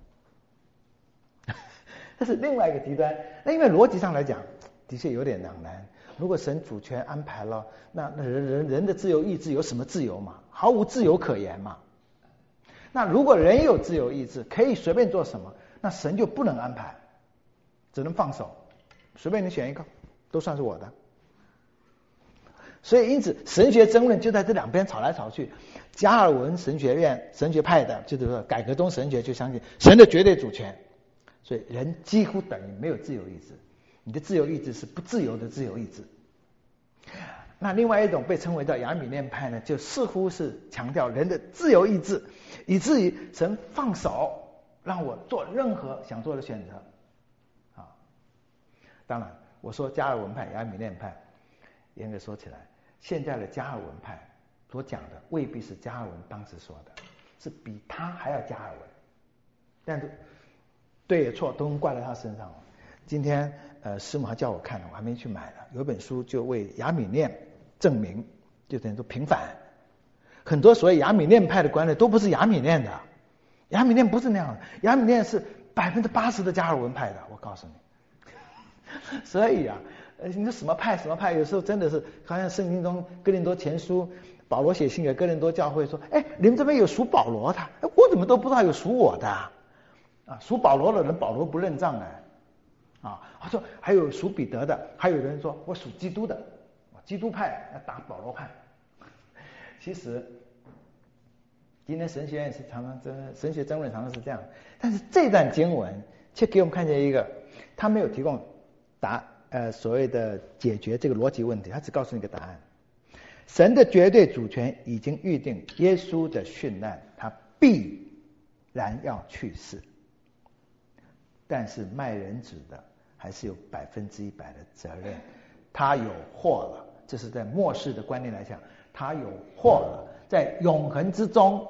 这是另外一个极端。那因为逻辑上来讲的确有点两难，如果神主权安排了，那人的自由意志有什么自由嘛？毫无自由可言嘛。那如果人有自由意志可以随便做什么，那神就不能安排，只能放手，随便你选一个都算是我的。所以因此神学争论就在这两边吵来吵去。加尔文神学院神学派的就是说改革宗神学就相信神的绝对主权，所以人几乎等于没有自由意志，你的自由意志是不自由的自由意志。那另外一种被称为叫亚米念派呢，就似乎是强调人的自由意志，以至于神放手让我做任何想做的选择啊。当然我说加尔文派亚米念派，严格说起来现在的加尔文派所讲的未必是加尔文当时说的，是比他还要加尔文，但是对也错都能怪在他身上。今天师母还叫我看了，我还没去买了，有本书就为亚米念证明，就等于说平反。很多所谓亚米念派的观念都不是亚米念的，亚米念不是那样的，亚米念是80%的加尔文派的，我告诉你。所以你说什么派什么派，有时候真的是好像圣经中哥林多前书保罗写信给哥林多教会说，你们这边有属保罗的，我怎么都不知道有属我的属保罗的人保罗不认账他说还有属彼得的，还有人说我属基督的，基督派要打保罗派。其实今天神学院是常常神学争论常常是这样，但是这段经文却给我们看见一个，他没有提供所谓的解决这个逻辑问题，他只告诉你一个答案。神的绝对主权已经预定耶稣的殉难，他必然要去世，但是卖人子的还是有100%的责任，他有祸了。这是在末世的观念来讲，他有祸了，在永恒之中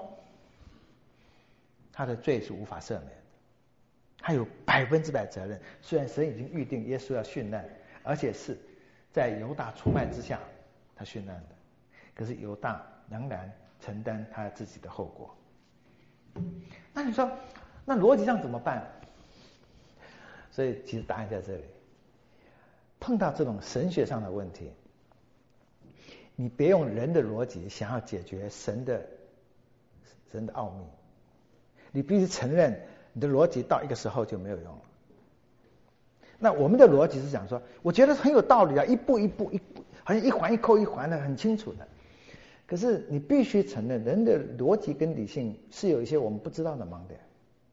他的罪是无法赦免的，他有100%责任。虽然神已经预定耶稣要殉难，而且是在犹大出卖之下他殉难的，可是犹大仍然承担他自己的后果。那你说那逻辑上怎么办？所以其实答案在这里。碰到这种神学上的问题，你别用人的逻辑想要解决神的奥秘，你必须承认你的逻辑到一个时候就没有用了。那我们的逻辑是讲说，我觉得很有道理一步一步好像一环一扣一环的很清楚的。可是你必须承认，人的逻辑跟理性是有一些我们不知道的盲点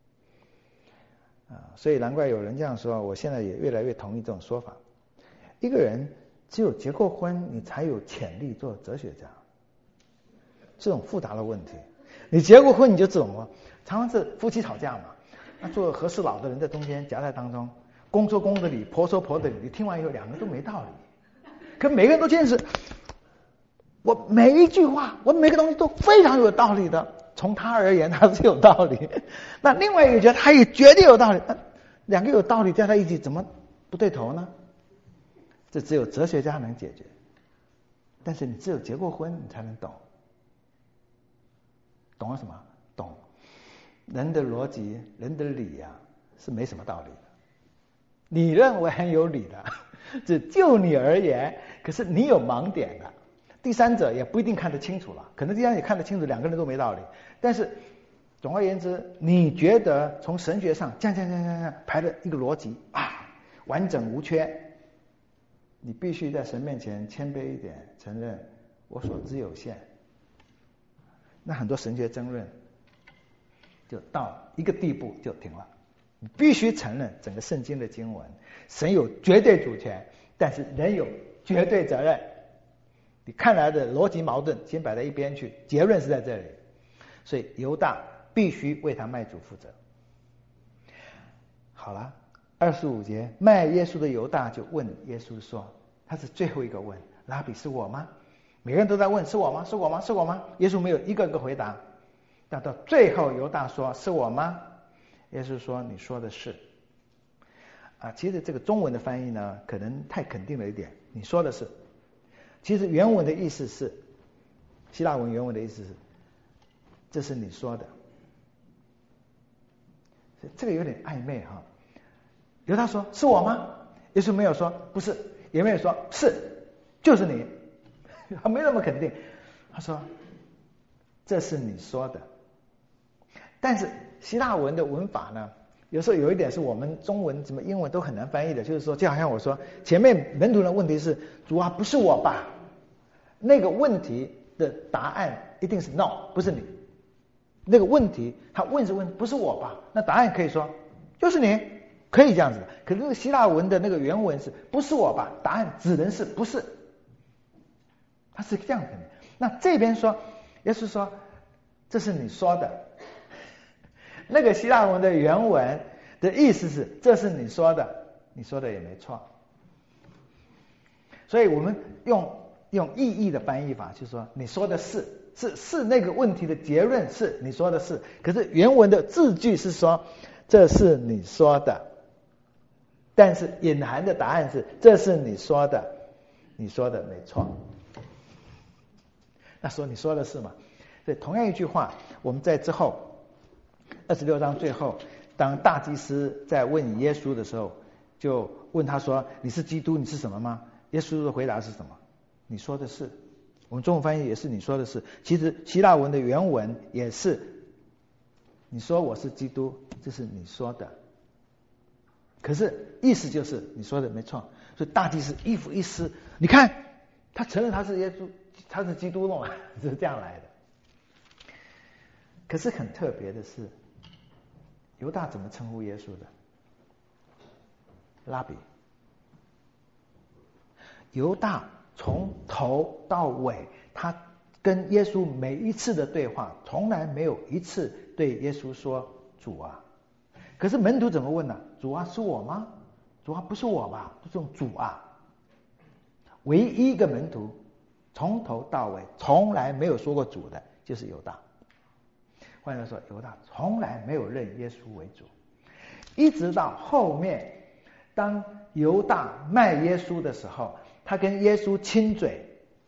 所以难怪有人这样说，我现在也越来越同意这种说法。一个人只有结过婚，你才有潜力做哲学家。这种复杂的问题，你结过婚你就懂了。常常是夫妻吵架嘛，那做和事佬的人在中间夹在当中，公说公的理，婆说婆的理，你听完以后两个都没道理。可每个人都坚持，我每一句话，我每个东西都非常有道理的，从他而言他是有道理，那另外一个觉得他也绝对有道理，两个有道理加在一起怎么不对头呢？这只有哲学家能解决，但是你只有结过婚你才能懂。懂了什么？懂人的逻辑，人的理是没什么道理的。你认为很有理的，只就你而言，可是你有盲点的。第三者也不一定看得清楚了，可能第三者也看得清楚，两个人都没道理。但是总而言之，你觉得从神学上这样排了一个逻辑完整无缺，你必须在神面前谦卑一点，承认我所知有限。那很多神学争论就到一个地步就停了。你必须承认整个圣经的经文，神有绝对主权，但是人有绝对责任。你看来的逻辑矛盾先摆在一边去，结论是在这里。所以犹大必须为他卖主负责。好了，25节，卖耶稣的犹大就问耶稣说，他是最后一个问，拉比是我吗？每个人都在问是我吗？是我吗？是我吗？耶稣没有一个个回答，但到最后犹大说是我吗？耶稣说你说的是。其实这个中文的翻译呢可能太肯定了一点，你说的是。其实原文的意思是，希腊文原文的意思是，这是你说的。这个有点暧昧犹大说是我吗？耶稣没有说不是，也没有说是，就是你，他没那么肯定。他说这是你说的。但是希腊文的文法呢，有时候有一点是我们中文什么英文都很难翻译的，就是说就好像我说前面门徒的问题是主啊不是我吧，那个问题的答案一定是 no 不是你。那个问题他问是问不是我吧，那答案可以说就是你，可以这样子的。可是那个希腊文的那个原文是不是我吧，答案只能是不是，他是这样的。那这边说耶稣说这是你说的，那个希腊文的原文的意思是这是你说的，你说的也没错。所以我们用意义的翻译法，就是说你说的是那个问题的结论是你说的是，可是原文的字句是说这是你说的，但是隐含的答案是这是你说的，你说的没错。那说你说的是嘛？所以同样一句话，我们在之后26章最后，当大祭司在问耶稣的时候，就问他说你是基督，你是什么吗？耶稣的回答是什么？你说的是。我们中文翻译也是你说的是，其实希腊文的原文也是你说我是基督，这是你说的，可是意思就是你说的没错。所以大祭司衣服一撕，你看他承认他是耶稣，他是基督了嘛，是这样来的。可是很特别的是，犹大怎么称呼耶稣的？拉比。犹大从头到尾，他跟耶稣每一次的对话，从来没有一次对耶稣说主啊。可是门徒怎么问呢？主啊是我吗？主啊不是我吧？这种主啊。唯一一个门徒从头到尾从来没有说过主的，就是犹大。换句话说，犹大从来没有认耶稣为主，一直到后面，当犹大卖耶稣的时候，他跟耶稣亲嘴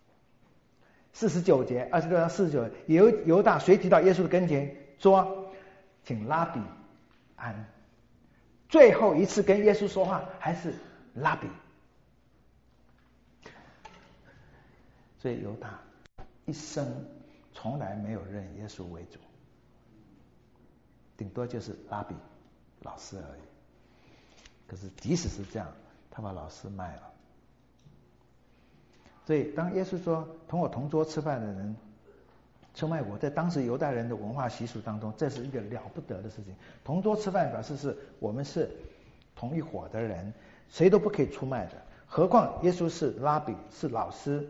，49节26章49节，犹大随即到耶稣的跟前说请拉比安。最后一次跟耶稣说话还是拉比。所以犹大一生从来没有认耶稣为主，顶多就是拉比老师而已。可是即使是这样，他把老师卖了。 所以当耶稣说同我同桌吃饭的人出卖我，在当时犹太人的文化习俗当中，这是一个了不得的事情。同桌吃饭表示是我们是同一伙的人，谁都不可以出卖的。何况耶稣是拉比，是老师，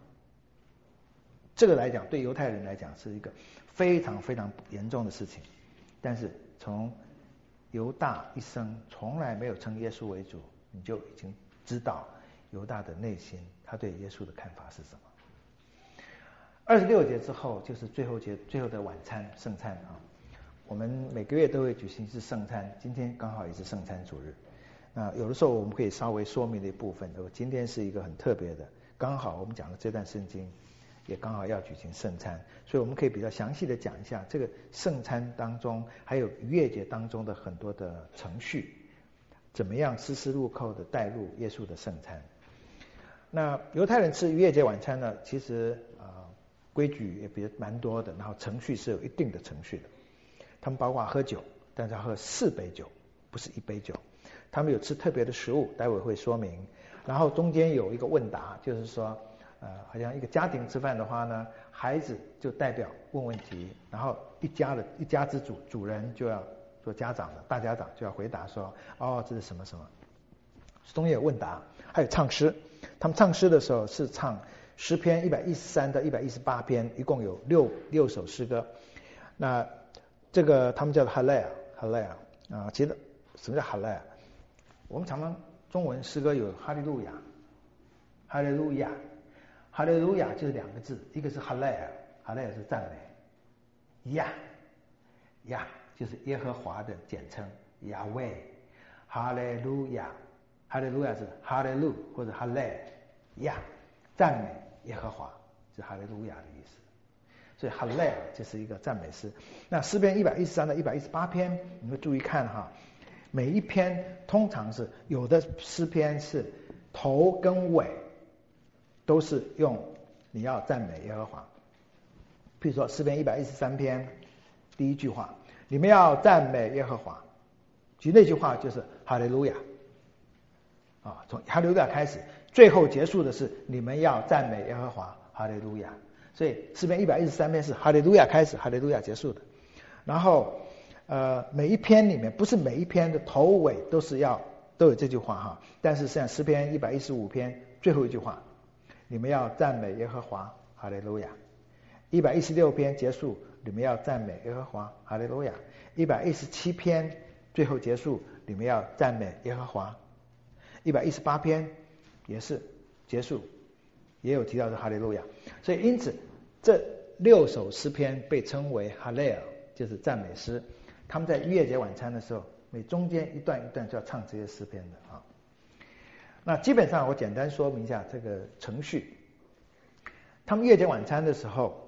这个来讲对犹太人来讲是一个非常非常严重的事情。但是从犹大一生从来没有称耶稣为主，你就已经知道犹大的内心他对耶稣的看法是什么。26节之后就是最后的晚餐圣餐啊，我们每个月都会举行一次圣餐，今天刚好也是圣餐主日。那有的时候我们可以稍微说明的一部分，今天是一个很特别的，刚好我们讲的这段圣经也刚好要举行圣餐，所以我们可以比较详细的讲一下这个圣餐当中还有逾越节当中的很多的程序，怎么样丝丝入扣的带入耶稣的圣餐。那犹太人吃逾越节晚餐呢，其实规矩也蛮多的，然后程序是有一定的程序的。他们包括喝酒，但是要喝4杯酒，不是1杯酒。他们有吃特别的食物，待会会说明。然后中间有一个问答，就是说好像一个家庭吃饭的话呢，孩子就代表问问题，然后一家之主人就要做家长的，大家长就要回答说这是什么什么。中间有问答，还有唱诗。他们唱诗的时候是唱诗篇113到118篇，一共有六首诗歌。那这个他们叫做哈莱尔其实什么叫哈莱尔？我们常常中文诗歌有哈利路亚，哈利路亚，哈利路亚就是2个字，一个是哈莱尔，哈莱尔是赞美，亚就是耶和华的简称，亚威，哈利路亚，哈利路亚是哈利路或者哈莱亚，赞美耶和华是哈利路亚的意思。所以哈莱尔就是一个赞美诗。那诗篇113到118篇，你会注意看哈，每一篇通常是有的诗篇是头跟尾都是用你要赞美耶和华。譬如说诗篇113篇第1句话，你们要赞美耶和华，其实那句话就是哈利路亚从哈利路亚开始，最后结束的是你们要赞美耶和华，哈利路亚。所以诗篇113篇是哈利路亚开始，哈利路亚结束的。然后每一篇里面不是每一篇的头尾都有这句话哈，但是像诗篇115篇最后一句话，你们要赞美耶和华，哈利路亚。116篇结束，你们要赞美耶和华，哈利路亚。117篇最后结束，你们要赞美耶和华。118篇也是结束，也有提到的哈利路亚。所以因此这6首诗篇被称为哈莱尔，就是赞美诗。他们在逾越节晚餐的时候，每中间一段一段就要唱这些诗篇的那基本上我简单说明一下这个程序。他们逾越节晚餐的时候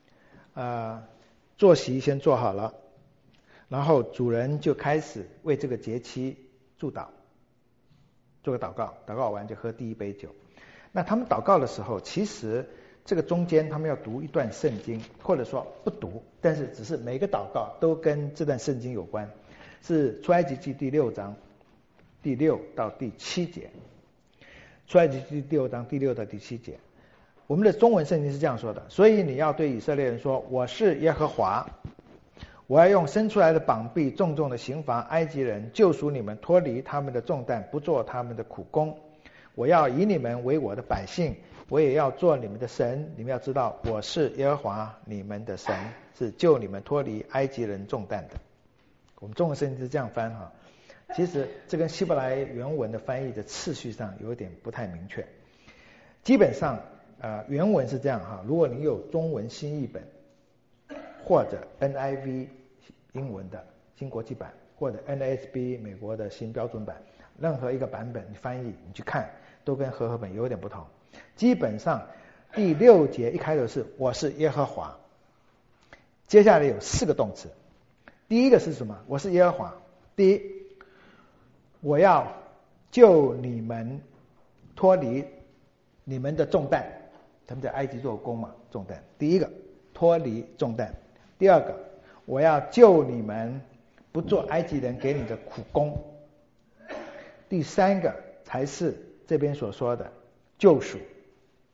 坐席先做好了，然后主人就开始为这个节期祝祷，做个祷告，祷告完就喝第1杯酒。那他们祷告的时候，其实这个中间他们要读一段圣经，或者说不读，但是只是每个祷告都跟这段圣经有关，是出埃及记第6章第6到第7节。出埃及记第6章第6到第7节，我们的中文圣经是这样说的：所以你要对以色列人说，我是耶和华，我要用伸出来的膀臂重重的刑罚埃及人，救赎你们脱离他们的重担，不做他们的苦工。我要以你们为我的百姓，我也要做你们的神。你们要知道，我是耶和华你们的神，是救你们脱离埃及人重担的。我们中文圣经是这样翻其实这跟希伯来原文的翻译的次序上有点不太明确。基本上原文是这样如果你有中文新译本或者 NIV 英文的新国际版，或者 NASB 美国的新标准版，任何一个版本你翻译你去看，都跟和合本有点不同。基本上第6节一开头是我是耶和华，接下来有4个动词。第一个是什么？我是耶和华。第一，我要救你们脱离你们的重担，他们在埃及做工嘛，重担。第一个脱离重担。第二个，我要救你们不做埃及人给你的苦工。第3个才是这边所说的救赎。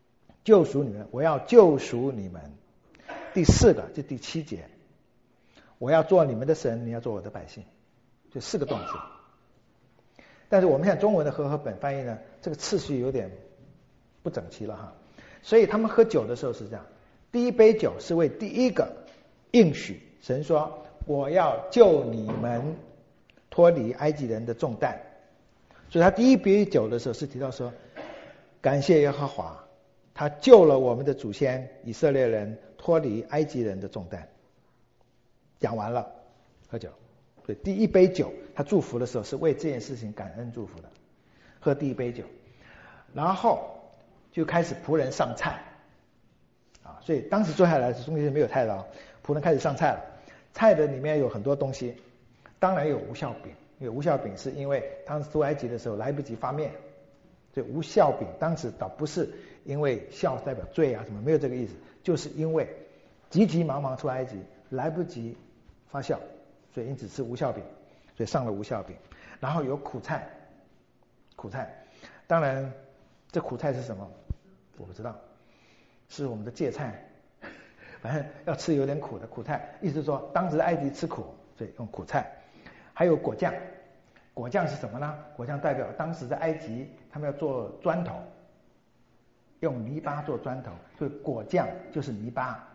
救赎你们，我要救赎你们。第4个就第7节，我要做你们的神，你要做我的百姓，就4个动词。但是我们现在中文的和合本翻译呢，这个次序有点不整齐了哈。所以他们喝酒的时候是这样，第一杯酒是为第一个应许，神说我要救你们脱离埃及人的重担。所以他第一杯酒的时候是提到说，感谢耶和华，他救了我们的祖先以色列人脱离埃及人的重担。讲完了，喝酒。对，第一杯酒他祝福的时候是为这件事情感恩祝福的，喝第一杯酒。然后就开始仆人上菜啊，所以当时坐下来是中间没有菜的，仆人开始上菜了。菜的里面有很多东西，当然有无酵饼，因为无酵饼是因为当时出埃及的时候来不及发面，所以无酵饼当时倒不是因为酵代表罪啊什么，没有这个意思，就是因为急急忙忙出埃及来不及发酵，所以因此是无酵饼，所以上了无酵饼。然后有苦菜，苦菜，当然这苦菜是什么我不知道，是我们的芥菜，反正要吃有点苦的苦菜，意思是说当时埃及吃苦，所以用苦菜。还有果酱，果酱是什么呢？果酱代表当时在埃及他们要做砖头，用泥巴做砖头，所以果酱就是泥巴，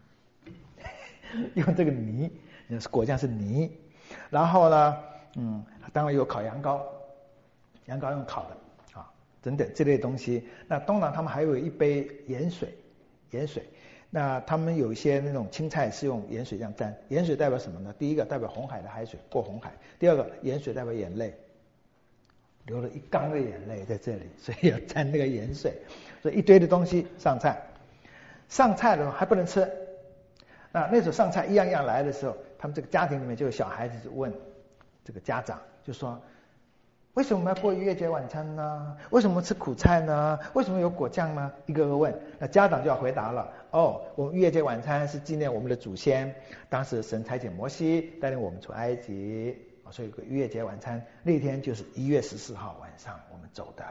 用这个泥，果酱是泥。然后呢当然有烤羊羔，羊羔用烤的等等这类东西。那通常他们还有一杯盐水，那他们有一些那种青菜是用盐水这样沾。盐水代表什么呢？第一个代表红海的海水，过红海。第二个盐水代表眼泪，流了一缸的眼泪在这里，所以要沾那个盐水。所以一堆的东西上菜，上菜的时候还不能吃。那时候上菜一样一样来的时候，他们这个家庭里面就有小孩子就问这个家长，就说为什么我们要过逾越节晚餐呢？为什么吃苦菜呢？为什么有果酱呢？一个个问，那家长就要回答了。我们逾越节晚餐是纪念我们的祖先，当时神差遣摩西带领我们出埃及，所以有个逾越节晚餐，那天就是1月14号晚上我们走的。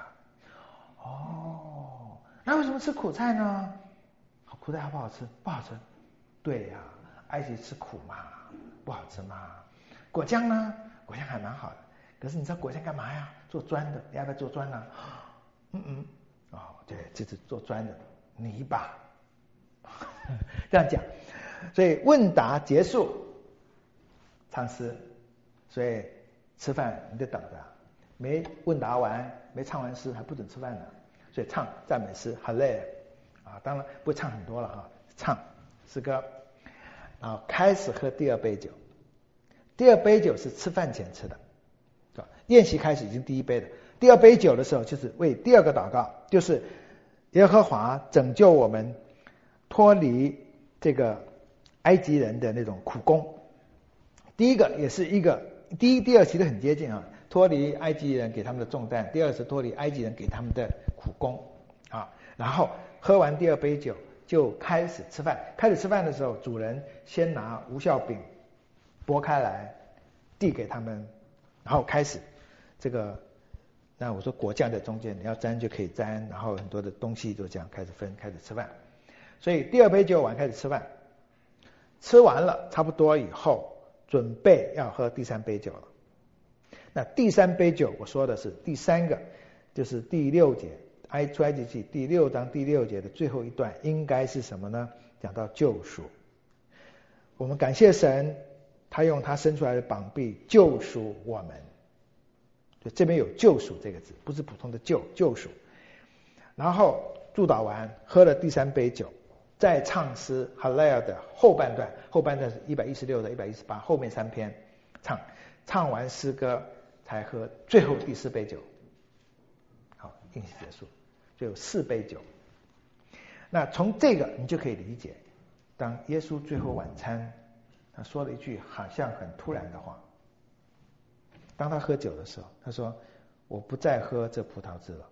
那为什么吃苦菜呢？苦菜好不好吃？不好吃。对呀，埃及吃苦嘛，不好吃嘛。果酱呢？果酱还蛮好的。可是你知道果酱干嘛呀？做砖的，你要不要做砖呢？对，这是做砖的泥巴，这样讲。所以问答结束，唱诗，所以吃饭你得等着，没问答完，没唱完诗还不准吃饭呢。所以唱赞美诗，好累当然不唱很多了唱诗歌，然后开始喝第2杯酒。第2杯酒是吃饭前吃的。宴席开始已经第1杯了，第2杯酒的时候就是为第2个祷告，就是耶和华拯救我们脱离这个埃及人的那种苦工。第一个也是一个第一、第二其实很接近脱离埃及人给他们的重担，第二是脱离埃及人给他们的苦工然后喝完第2杯酒就开始吃饭。开始吃饭的时候，主人先拿无酵饼剥开来递给他们，然后开始这个，那我说果酱在中间，你要沾就可以沾，然后很多的东西就这样开始分，开始吃饭。所以第2杯酒完开始吃饭，吃完了差不多以后，准备要喝第3杯酒了。那第3杯酒我说的是第3个，就是第6节，出埃及记第6章第6节的最后一段，应该是什么呢？讲到救赎。我们感谢神，他用他伸出来的膀臂救赎我们。就这边有救赎这个字，不是普通的救赎。然后祝祷完，喝了第3杯酒，再唱诗哈利亚的后半段是116到118，后面3篇唱完诗歌才喝最后第4杯酒。好，宴席结束，就有4杯酒。那从这个你就可以理解，当耶稣最后晚餐，他说了一句好像很突然的话。当他喝酒的时候，他说我不再喝这葡萄汁了。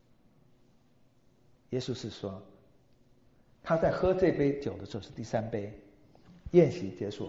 耶稣是说他在喝这杯酒的时候是第3杯，宴席结束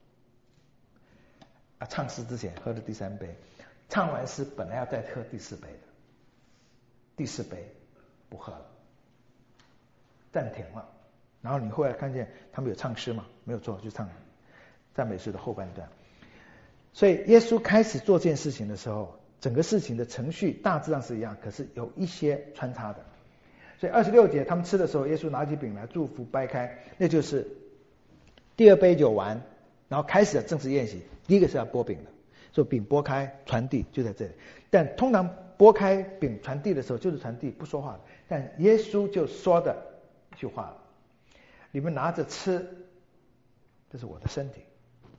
了唱诗之前喝了第3杯，唱完诗本来要再喝第4杯的，第4杯不喝了。 暂停了。然后你后来看见他们有唱诗嘛？没有错，就唱赞美诗的后半段。所以耶稣开始做这件事情的时候，整个事情的程序大致上是一样，可是有一些穿插的。所以26节他们吃的时候，耶稣拿起饼来祝福，掰开，那就是第二杯酒完，然后开始了正式宴席。第一个是要剥饼的，所以饼剥开传递就在这里。但通常剥开饼传递的时候就是传递，不说话的。但耶稣就说的一句话了：你们拿着吃，这是我的身体。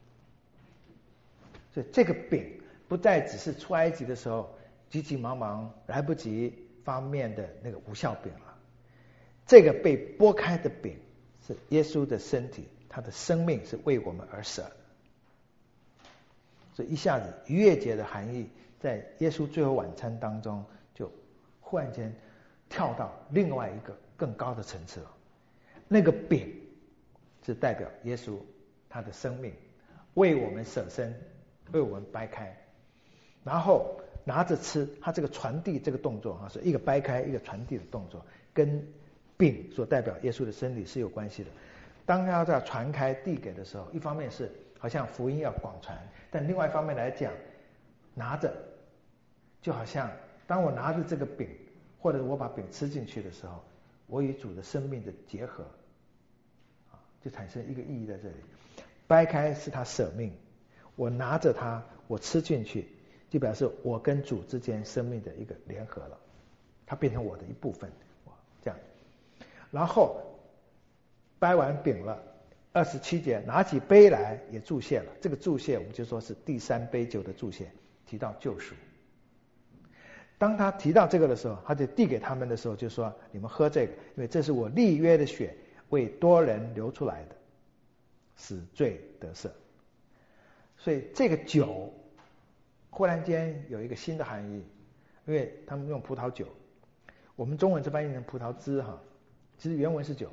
所以这个饼不再只是出埃及的时候急急忙忙来不及发面的那个无效饼了。这个被剥开的饼是耶稣的身体，他的生命是为我们而舍的。所以一下子逾越节的含义在耶稣最后晚餐当中就忽然间跳到另外一个更高的层次了。那个饼是代表耶稣他的生命为我们舍身，为我们掰开，然后拿着吃，他这个传递这个动作是一个掰开一个传递的动作，跟饼所代表耶稣的身体是有关系的。当他在传开递给的时候，一方面是好像福音要广传，但另外一方面来讲，拿着就好像当我拿着这个饼，或者我把饼吃进去的时候，我与主的生命的结合，就产生一个意义在这里。掰开是他舍命，我拿着它，我吃进去，就表示我跟主之间生命的一个联合了，它变成我的一部分，这样。然后掰完饼了，27节拿起杯来也祝谢了。这个祝谢我们就说是第3杯酒的祝谢，提到救赎。当他提到这个的时候，他就递给他们的时候就说：你们喝这个，因为这是我立约的血，为多人流出来的，使罪得赦。所以这个酒忽然间有一个新的含义，因为他们用葡萄酒，我们中文是翻译成葡萄汁其实原文是酒。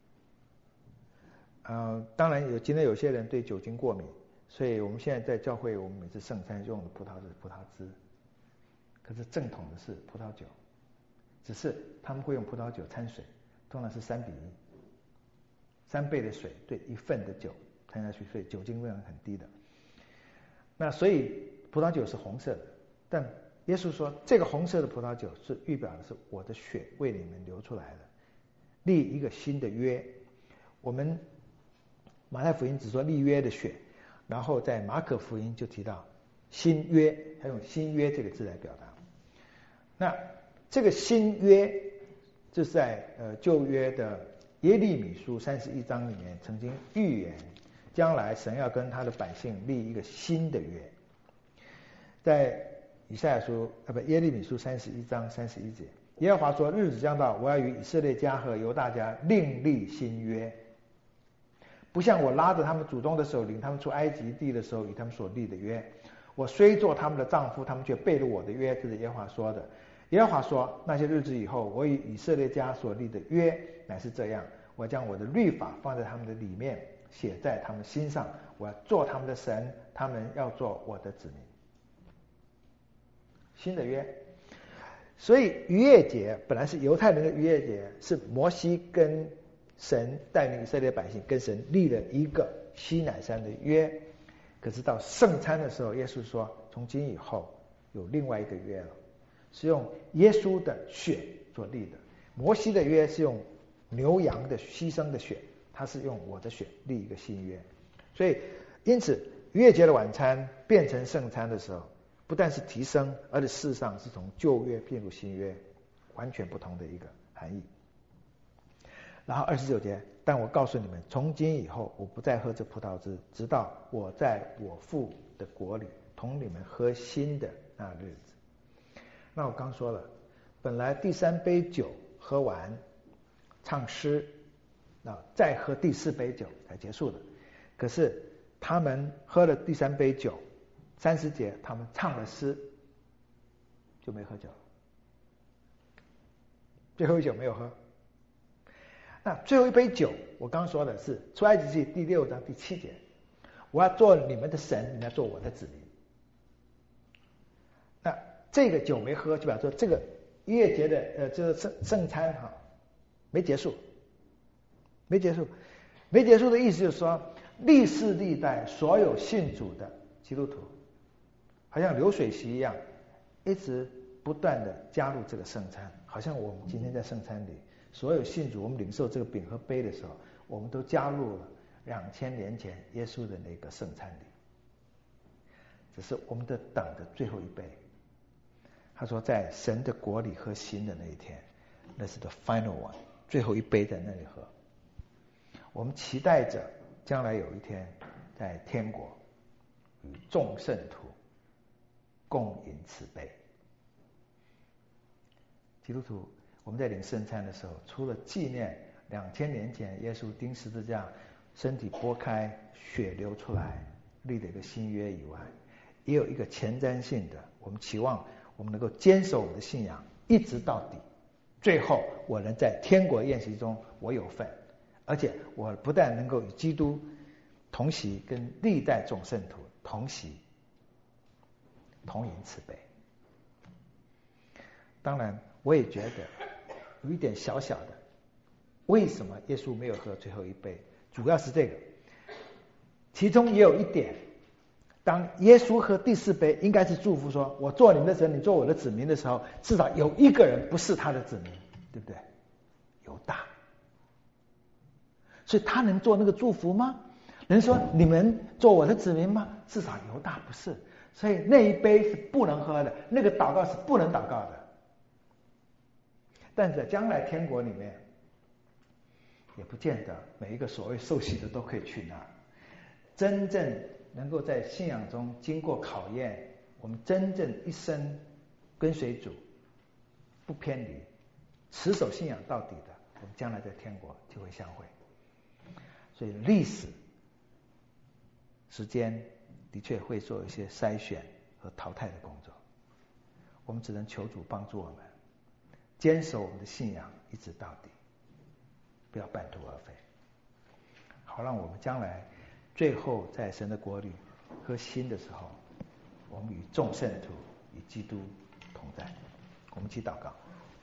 当然今天有些人对酒精过敏，所以我们现在在教会，我们每次圣餐用的葡萄是葡萄汁，可是正统的是葡萄酒，只是他们会用葡萄酒掺水，通常是3:1，3倍的水对1份的酒掺下去，所以酒精量很低的。那所以葡萄酒是红色的，但耶稣说这个红色的葡萄酒是预表的是我的血为你们流出来的，立一个新的约。我们马太福音只说立约的血，然后在马可福音就提到新约，他用新约这个字来表达。那这个新约就是在旧约的耶利米书31章里面曾经预言，将来神要跟他的百姓立一个新的约。在以赛亚书耶利米书31章31节，耶和华说：日子将到，我要与以色列家和犹大家另立新约，不像我拉着他们祖宗的手领他们出埃及地的时候与他们所立的约。我虽做他们的丈夫，他们却背了我的约，这是耶和华说的。耶和华说：那些日子以后，我与以色列家所立的约乃是这样，我将我的律法放在他们的里面，写在他们心上，我要做他们的神，他们要做我的子民。新的约。所以逾越节本来是犹太人的逾越节，是摩西跟神带领以色列百姓跟神立了一个西乃山的约。可是到圣餐的时候，耶稣说从今以后有另外一个约了，是用耶稣的血所立的。摩西的约是用牛羊的牺牲的血，他是用我的血立一个新约。所以因此逾越节的晚餐变成圣餐的时候，不但是提升，而且事实上是从旧约进入新约，完全不同的一个含义。然后29节，但我告诉你们，从今以后我不再喝这葡萄汁，直到我在我父的国里同你们喝新的那日子。那我刚说了，本来第3杯酒喝完唱诗，再喝第4杯酒才结束的。可是他们喝了第3杯酒，30节他们唱了诗，就没喝酒了，最后一酒没有喝。那最后一杯酒，我刚说的是出埃及记第6章第7节，我要做你们的神，你们要做我的子民。那这个酒没喝，就表示说这个逾越节的这个圣餐没结束， 没结束。没结束的意思就是说，历世历代所有信主的基督徒，好像流水席一样，一直不断的加入这个圣餐。好像我们今天在圣餐里，所有信主，我们领受这个饼和杯的时候，我们都加入了2000年前耶稣的那个圣餐里。只是我们的等的最后一杯。他说在神的国里喝新的那一天，那是 the final one， 最后一杯在那里喝。我们期待着将来有一天在天国与众圣徒共饮此杯。基督徒，我们在领圣餐的时候，除了纪念2000年前耶稣钉十字架，身体剥开，血流出来，立了一个新约以外，也有一个前瞻性的，我们期望我们能够坚守我们的信仰一直到底，最后我能在天国宴席中我有份，而且我不但能够与基督同席，跟历代众圣徒同席，同饮此杯。当然我也觉得有一点小小的，为什么耶稣没有喝最后一杯，主要是这个，其中也有一点，当耶稣喝第4杯，应该是祝福说，我做你们的神，你做我的子民的时候，至少有一个人不是他的子民，对不对？犹大。所以他能做那个祝福吗？能说你们做我的子民吗？至少犹大不是，所以那一杯是不能喝的，那个祷告是不能祷告的。但是在将来天国里面，也不见得每一个所谓受洗的都可以去那儿。真正能够在信仰中经过考验，我们真正一生跟随主，不偏离，持守信仰到底的，我们将来在天国就会相会。所以历史时间的确会做一些筛选和淘汰的工作，我们只能求主帮助我们坚守我们的信仰一直到底，不要半途而废，好让我们将来最后在神的国里喝新的时候，我们与众圣徒与基督同在。我们一起祷告。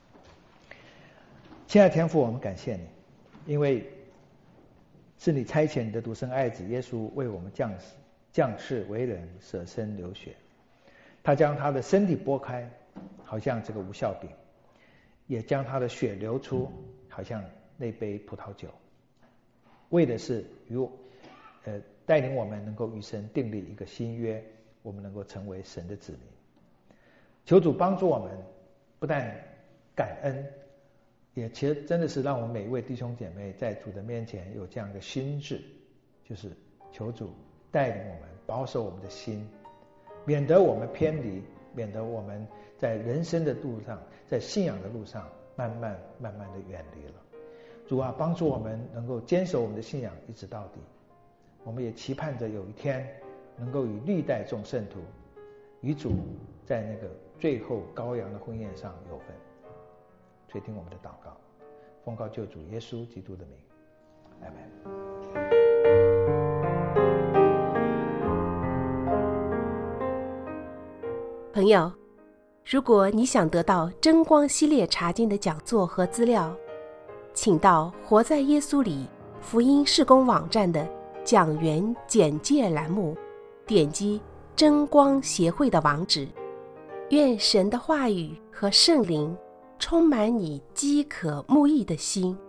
亲爱的天父，我们感谢你，因为是你差遣你的独生爱子耶稣为我们降世为人，舍身流血，他将他的身体剥开，好像这个无酵饼，也将他的血流出，好像那杯葡萄酒，为的是带领我们能够与神订立一个新约，我们能够成为神的子民。求主帮助我们，不但感恩，也其实真的是让我们每一位弟兄姐妹在主的面前有这样一个心志，就是求主带领我们，保守我们的心，免得我们偏离，免得我们在人生的路上，在信仰的路上慢慢的远离了。主啊，帮助我们能够坚守我们的信仰一直到底。我们也期盼着有一天能够与历代众圣徒与主在那个最后羔羊的婚宴上有份。垂听我们的祷告，奉告救主耶稣基督的名，阿们。 朋友，如果你想得到真光系列查经的讲座和资料，请到活在耶稣里福音事工网站的讲员简介栏目，点击真光协会的网址。愿神的话语和圣灵充满你饥渴慕义的心。